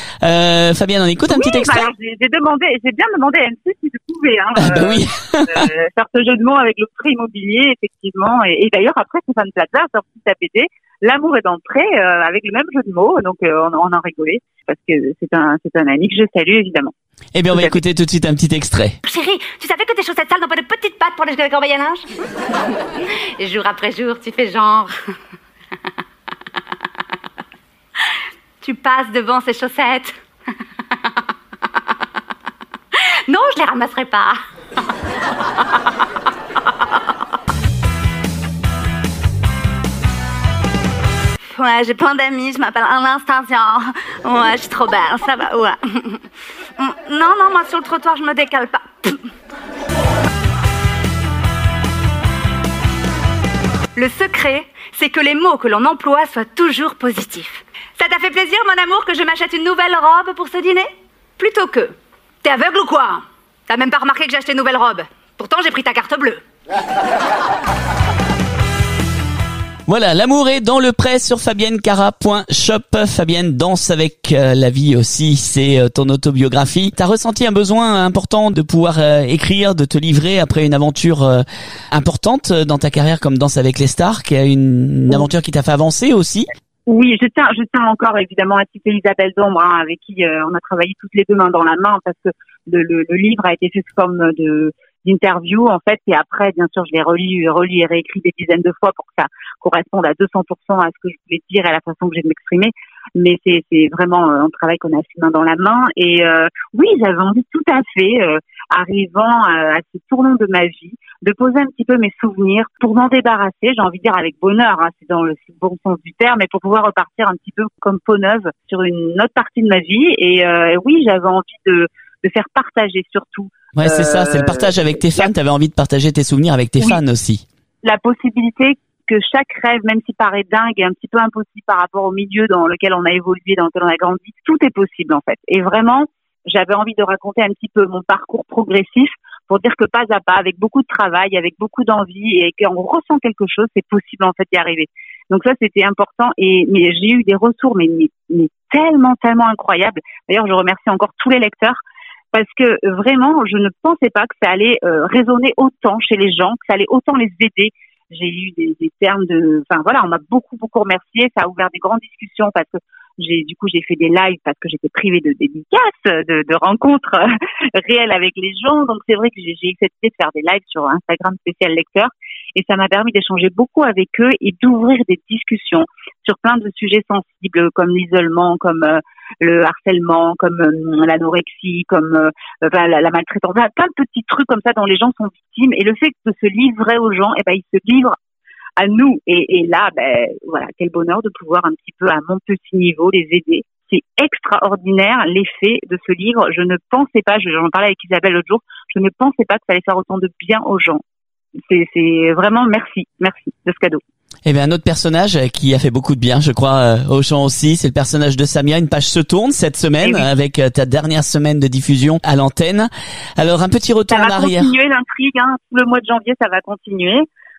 Euh, Fabienne, on écoute un oui, petit extrait. Bah, j'ai, j'ai demandé, j'ai bien demandé à M six si je pouvais. Hein, ah, bah euh, oui. euh, faire ce jeu de mots avec le prêt immobilier, effectivement. Et, et d'ailleurs, après, Stéphane Plaza a sorti sa P D. L'amour est dans le pré, euh, avec le même jeu de mots, donc euh, on, on en rigolait parce que c'est un c'est un ami que je salue évidemment. Eh bien, on va écouter tout de suite un petit extrait. Chérie, tu savais que tes chaussettes sales n'ont pas de petites pattes pour les corbeilles à linge? Et jour après jour, tu fais genre. Tu passes devant ces chaussettes. Non, je les ramasserai pas. Ouais, j'ai plein d'amis, je m'appelle Anastasia. Ouais, je suis trop belle, ça va, ouais. Non, non, moi sur le trottoir, je me décale pas. Le secret, c'est que les mots que l'on emploie soient toujours positifs. Ça t'a fait plaisir, mon amour, que je m'achète une nouvelle robe pour ce dîner ? Plutôt que... T'es aveugle ou quoi ? T'as même pas remarqué que j'ai acheté une nouvelle robe. Pourtant, j'ai pris ta carte bleue. Voilà, l'amour est dans le prêt sur fabienne cara point shop. Fabienne danse avec euh, la vie aussi, c'est euh, ton autobiographie. T'as ressenti un besoin important de pouvoir euh, écrire, de te livrer après une aventure euh, importante dans ta carrière comme Danse avec les stars, qui est une, une aventure qui t'a fait avancer aussi. Oui, je tiens, je tiens encore évidemment à citer Isabelle Dombre, hein, avec qui euh, on a travaillé toutes les deux mains dans la main, parce que le, le, le livre a été fait sous forme de d'interview en fait, et après bien sûr je l'ai relu, relu et réécrit des dizaines de fois pour que ça corresponde à deux cents pour cent à ce que je voulais dire et à la façon que j'ai de m'exprimer. Mais c'est c'est vraiment un travail qu'on a fait main dans la main. Et euh, oui, j'avais envie tout à fait, euh, arrivant à, à ce tournant de ma vie, de poser un petit peu mes souvenirs pour m'en débarrasser. J'ai envie de dire avec bonheur, hein, c'est dans le bon sens du terme, mais pour pouvoir repartir un petit peu comme peau neuve sur une autre partie de ma vie. Et euh, oui, j'avais envie de de faire partager surtout. Ouais, c'est euh, ça, c'est le partage avec tes fans. T'avais envie de partager tes souvenirs avec tes oui, fans aussi. La possibilité que chaque rêve, même s'il paraît dingue et un petit peu impossible par rapport au milieu dans lequel on a évolué, dans lequel on a grandi, tout est possible en fait. Et vraiment, j'avais envie de raconter un petit peu mon parcours progressif pour dire que pas à pas, avec beaucoup de travail, avec beaucoup d'envie et qu'on ressent quelque chose, c'est possible en fait d'y arriver. Donc ça, c'était important. Et mais j'ai eu des retours mais, mais, mais tellement, tellement incroyables. D'ailleurs, je remercie encore tous les lecteurs. Parce que vraiment, je ne pensais pas que ça allait euh, résonner autant chez les gens, que ça allait autant les aider. J'ai eu des, des termes de... Enfin voilà, on m'a beaucoup, beaucoup remercié. Ça a ouvert des grandes discussions parce que j'ai du coup, j'ai fait des lives parce que j'étais privée de dédicaces, de, de rencontres réelles avec les gens. Donc c'est vrai que j'ai, j'ai accepté de faire des lives sur Instagram spécial lecteur. Et ça m'a permis d'échanger beaucoup avec eux et d'ouvrir des discussions sur plein de sujets sensibles comme l'isolement, comme... Euh, le harcèlement, comme euh, l'anorexie, comme euh, enfin, la, la maltraitance, plein de petits trucs comme ça dont les gens sont victimes. Et le fait de se livrer aux gens, eh ben ils se livrent à nous. Et, et là, ben voilà, quel bonheur de pouvoir un petit peu à mon petit niveau les aider. C'est extraordinaire l'effet de ce livre. Je ne pensais pas, j'en parlais avec Isabelle l'autre jour, je ne pensais pas que ça allait faire autant de bien aux gens. C'est, c'est vraiment merci, merci de ce cadeau. Eh bien, un autre personnage qui a fait beaucoup de bien, je crois, euh, aux gens aussi, c'est le personnage de Samia. Une page se tourne cette semaine oui. avec euh, ta dernière semaine de diffusion à l'antenne. Alors, un petit retour en arrière. Ça va continuer l'intrigue, hein. Tout le mois de janvier, ça va continuer.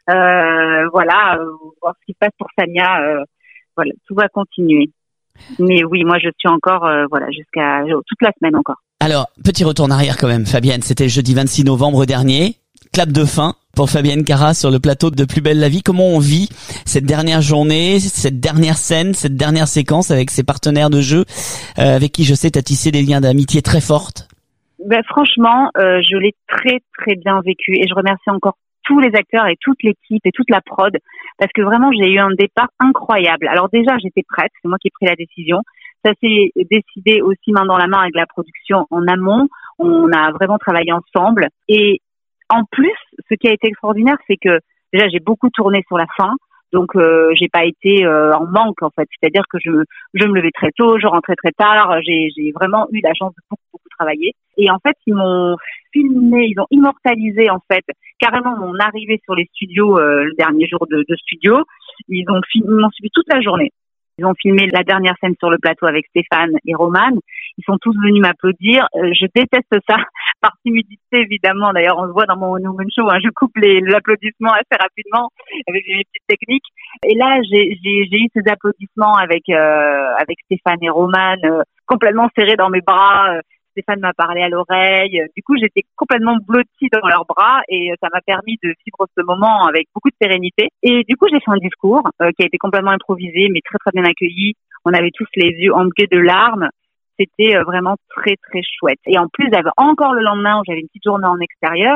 Euh, voilà, euh, voir ce qui se passe pour Samia. Euh, voilà, tout va continuer. Mais oui, moi, je suis encore, euh, voilà, jusqu'à toute la semaine encore. Alors, petit retour en arrière quand même, Fabienne. C'était le jeudi vingt-six novembre dernier. Clap de fin pour Fabienne Cara sur le plateau de Plus belle la vie. Comment on vit cette dernière journée, cette dernière scène, cette dernière séquence avec ses partenaires de jeu, euh, avec qui je sais t'as tissé des liens d'amitié très fortes? Ben franchement, euh, je l'ai très très bien vécu et je remercie encore tous les acteurs et toute l'équipe et toute la prod parce que vraiment j'ai eu un départ incroyable. Alors déjà j'étais prête, c'est moi qui ai pris la décision. Ça s'est décidé aussi main dans la main avec la production en amont. On a vraiment travaillé ensemble et en plus, ce qui a été extraordinaire, c'est que déjà j'ai beaucoup tourné sur la fin, donc euh, j'ai pas été euh, en manque en fait. C'est-à-dire que je je me levais très tôt, je rentrais très tard. J'ai j'ai vraiment eu la chance de beaucoup beaucoup travailler. Et en fait, ils m'ont filmé, ils ont immortalisé en fait carrément mon arrivée sur les studios euh, le dernier jour de, de studio. Ils ont filmé, ils m'ont suivi toute la journée. Ils ont filmé la dernière scène sur le plateau avec Stéphane et Romane. Ils sont tous venus m'applaudir. Euh, je déteste ça, par timidité évidemment. D'ailleurs, on le voit dans mon One Woman Show, hein, je coupe les, l'applaudissement assez rapidement avec mes petites techniques. Et là, j'ai, j'ai, j'ai eu ces applaudissements avec euh, avec Stéphane et Romane, euh, complètement serrés dans mes bras. Euh, Stéphane m'a parlé à l'oreille. Du coup, j'étais complètement blottie dans leurs bras et ça m'a permis de vivre ce moment avec beaucoup de sérénité. Et du coup, j'ai fait un discours euh, qui a été complètement improvisé, mais très très bien accueilli. On avait tous les yeux embués de larmes. C'était euh, vraiment très très chouette. Et en plus, j'avais encore le lendemain où j'avais une petite journée en extérieur.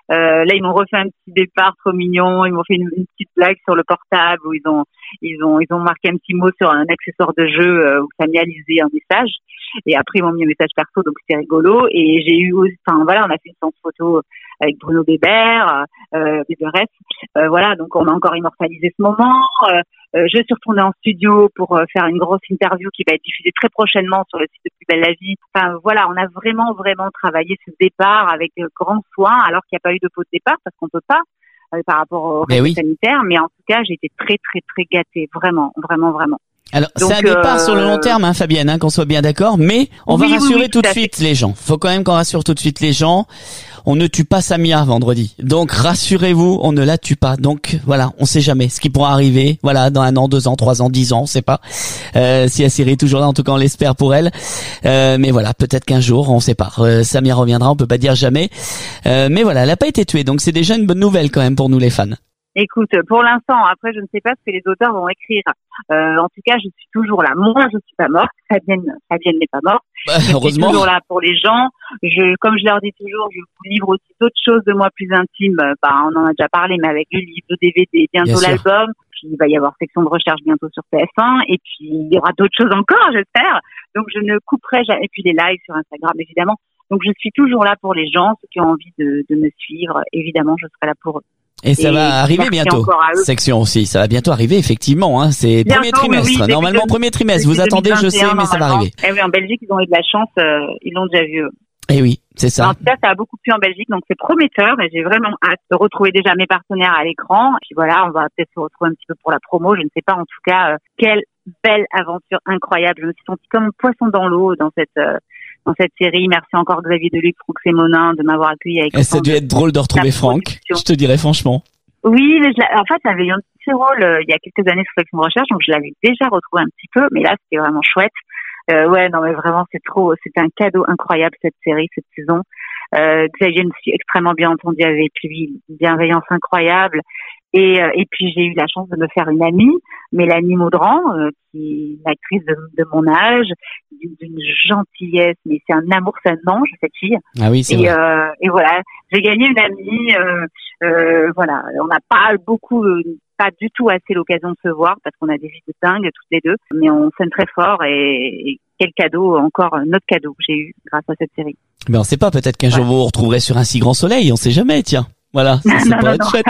Euh, là, ils m'ont refait un petit départ trop mignon. Ils m'ont fait une, une petite blague sur le portable où ils ont, ils ont, ils ont marqué un petit mot sur un accessoire de jeu euh, où ça m'y a lisé un message. Et après, ils m'ont mis un message perso, donc c'était rigolo. Et j'ai eu, enfin voilà, on a fait une séance photo avec Bruno Bébert, euh, Béberès. Euh, voilà, donc on a encore immortalisé ce moment. Euh, euh, je suis retournée en studio pour euh, faire une grosse interview qui va être diffusée très prochainement sur le site de Plus belle la vie. Enfin voilà, on a vraiment vraiment travaillé ce départ avec euh, grand soin, alors qu'il n'y a pas eu de pot de départ parce qu'on peut pas euh, par rapport au règles oui. sanitaire. Mais en tout cas, j'ai été très très très gâtée, vraiment, vraiment, vraiment. Alors, donc, c'est un départ euh... sur le long terme, hein, Fabienne, hein, qu'on soit bien d'accord, mais on oui, va rassurer oui, oui, tout, tout de suite fait. les gens. Faut quand même qu'on rassure tout de suite les gens. On ne tue pas Samia vendredi. Donc, rassurez-vous, on ne la tue pas. Donc, voilà, on sait jamais ce qui pourra arriver. Voilà, dans un an, deux ans, trois ans, dix ans, on sait pas. Euh, si la série est toujours là, en tout cas, on l'espère pour elle. Euh, mais voilà, peut-être qu'un jour, on sait pas. Euh, Samia reviendra, on peut pas dire jamais. Euh, mais voilà, elle a pas été tuée. Donc, c'est déjà une bonne nouvelle quand même pour nous les fans. Écoute, pour l'instant, après, je ne sais pas ce que les auteurs vont écrire. Euh, en tout cas, je suis toujours là. Moi, je suis pas morte. Fabienne, Fabienne n'est pas morte. Bah, je heureusement. suis toujours là pour les gens. Je, comme je leur dis toujours, je vous livre aussi d'autres choses de moi plus intimes. Bah, on en a déjà parlé, mais avec le livre, le D V D, bientôt Bien l'album. Sûr. Puis, il va y avoir section de recherche bientôt sur T F un. Et puis, il y aura d'autres choses encore, j'espère. Donc, je ne couperai jamais. Et puis, les lives sur Instagram, évidemment. Donc, je suis toujours là pour les gens, ceux qui ont envie de, de me suivre. Évidemment, je serai là pour eux. Et ça et va arriver bientôt. Section aussi, ça va bientôt arriver effectivement. Hein. C'est bientôt, premier trimestre. Oui, Normalement de, premier trimestre. Vous attendez, je sais, mais ça va arriver. Eh oui, en Belgique, ils ont eu de la chance. Euh, ils l'ont déjà vu. Eh oui, c'est ça. En tout cas, ça a beaucoup plu en Belgique, donc c'est prometteur. Mais j'ai vraiment hâte de retrouver déjà mes partenaires à l'écran. Et puis voilà, on va peut-être se retrouver un petit peu pour la promo. Je ne sais pas. En tout cas, euh, quelle belle aventure incroyable. Je me suis sentie comme un poisson dans l'eau dans cette. Euh, dans cette série. Merci encore Xavier Deluc, Franck Sémonin de m'avoir accueilli avec. Et ça a dû être drôle de retrouver Franck. Je te dirais franchement. Oui, mais je en fait, j'avais eu un petit rôle euh, il y a quelques années sur Section de Recherche, donc je l'avais déjà retrouvé un petit peu, mais là, c'était vraiment chouette. Euh, ouais, non, mais vraiment, c'est trop, c'était un cadeau incroyable, cette série, cette saison. Euh, Xavier me suis extrêmement bien entendu avec lui, une bienveillance incroyable. Et, euh, et puis, j'ai eu la chance de me faire une amie, Mélanie Maudran, euh, qui est une actrice de, de mon âge, d'une gentillesse, mais c'est un amour, c'est un ange, cette fille. Ah oui, c'est et, vrai. Euh, et voilà, j'ai gagné une amie, euh, euh, voilà, on n'a pas beaucoup, euh, pas du tout assez l'occasion de se voir parce qu'on a des vies de dingue toutes les deux, mais on s'aime très fort et, et quel cadeau, encore notre cadeau que j'ai eu grâce à cette série. Mais on sait pas, peut-être qu'un ouais. jour vous vous retrouverez sur un si grand soleil, on sait jamais, tiens. Voilà, ça, ça non, pourrait non, être chouette.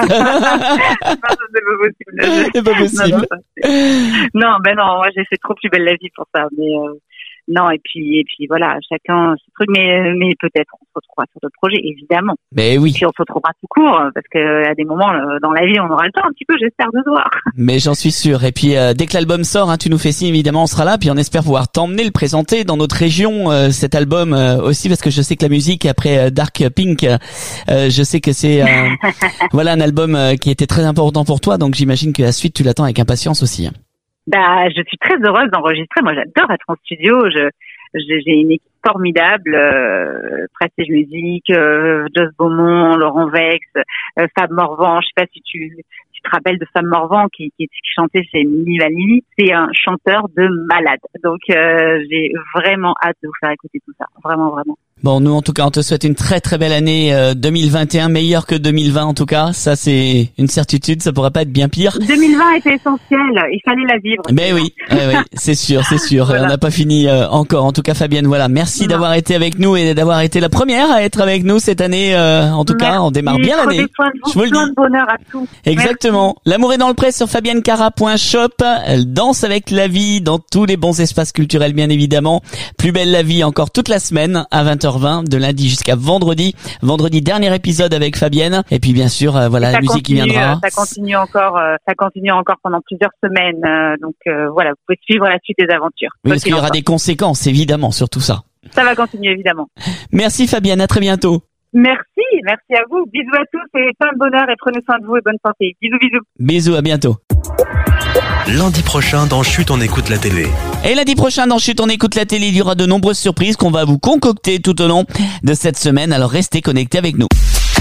non, c'est pas possible. C'est pas possible. Non, non, non, ben non, moi j'ai fait trop plus belle la vie pour ça, mais euh, non, et puis et puis voilà, chacun ce truc, mais mais peut-être on se retrouvera sur d'autres projets, évidemment. Mais oui. Et puis on se retrouvera tout court, parce que à des moments dans la vie, on aura le temps un petit peu, j'espère, de se voir. Mais j'en suis sûr. Et puis euh, dès que l'album sort, hein, tu nous fais signe, évidemment, on sera là. Puis on espère pouvoir t'emmener le présenter dans notre région, euh, cet album euh, aussi, parce que je sais que la musique après euh, Dark Pink, euh, je sais que c'est euh, voilà un album euh, qui était très important pour toi. Donc j'imagine que la suite, tu l'attends avec impatience aussi. Bah, je suis très heureuse d'enregistrer. Moi, j'adore être en studio. Je, je j'ai une équipe formidable. Euh, Prestige Musique, euh, Joss Beaumont, Laurent Vex, euh, Fab Morvan. Je sais pas si tu, tu te rappelles de Fab Morvan qui, qui, qui chantait chez Mini Vanilli. C'est un chanteur de malade. Donc, euh, j'ai vraiment hâte de vous faire écouter tout ça. Vraiment, vraiment. Bon, nous, en tout cas, on te souhaite une très très belle année euh, deux mille vingt et un, meilleure que deux mille vingt en tout cas. Ça, c'est une certitude, ça pourrait pas être bien pire. deux mille vingt était essentiel, il fallait la vivre. Mais oui, ouais, oui, c'est sûr, c'est sûr. Voilà. On n'a pas fini euh, encore. En tout cas, Fabienne, voilà, merci non. d'avoir été avec nous et d'avoir été la première à être avec nous cette année. Euh, en tout merci. cas, on démarre bien l'année. Je vous le dis. Plein de bonheur à tous. Exactement. Merci. L'amour est dans le pré sur fabienne cara point shop. Elle danse avec la vie dans tous les bons espaces culturels, bien évidemment. Plus belle la vie encore toute la semaine à vingt heures vingt de lundi jusqu'à vendredi. Vendredi, dernier épisode avec Fabienne. Et puis bien sûr, euh, voilà la musique continue, qui viendra. Ça continue encore, euh, ça continue encore pendant plusieurs semaines. Euh, donc euh, voilà, vous pouvez suivre la suite des aventures. Oui, parce qu'il y aura des conséquences, évidemment, sur tout ça. Ça va continuer, évidemment. Merci Fabienne, à très bientôt. Merci, merci à vous. Bisous à tous et plein de bonheur et prenez soin de vous et bonne santé. Bisous, bisous. Bisous, à bientôt. Lundi prochain dans Chut, on écoute la télé. Et lundi prochain dans Chut, on écoute la télé, il y aura de nombreuses surprises qu'on va vous concocter tout au long de cette semaine. Alors restez connectés avec nous.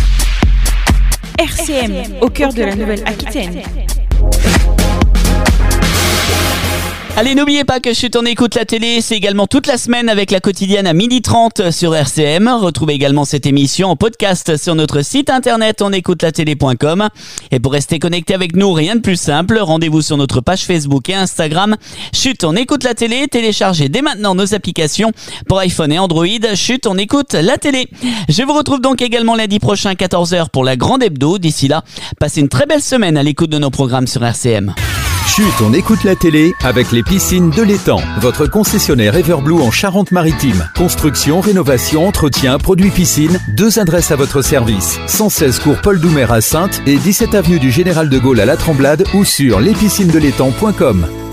R C M, au cœur de la Nouvelle-Aquitaine. Allez, n'oubliez pas que Chut, on écoute la télé, c'est également toute la semaine avec la quotidienne à midi trente sur R C M. Retrouvez également cette émission en podcast sur notre site internet on écoute la télé point com. Et pour rester connecté avec nous, rien de plus simple, rendez-vous sur notre page Facebook et Instagram. Chut, on écoute la télé, téléchargez dès maintenant nos applications pour iPhone et Android. Chut, on écoute la télé. Je vous retrouve donc également lundi prochain à quatorze heures pour la grande hebdo. D'ici là, passez une très belle semaine à l'écoute de nos programmes sur R C M. Chut, on écoute la télé avec les piscines de l'étang. Votre concessionnaire Everblue en Charente-Maritime. Construction, rénovation, entretien, produits piscine. Deux adresses à votre service. cent seize cours Paul Doumer à Saintes et dix-sept avenue du Général de Gaulle à La Tremblade ou sur les piscines de l'étang point com.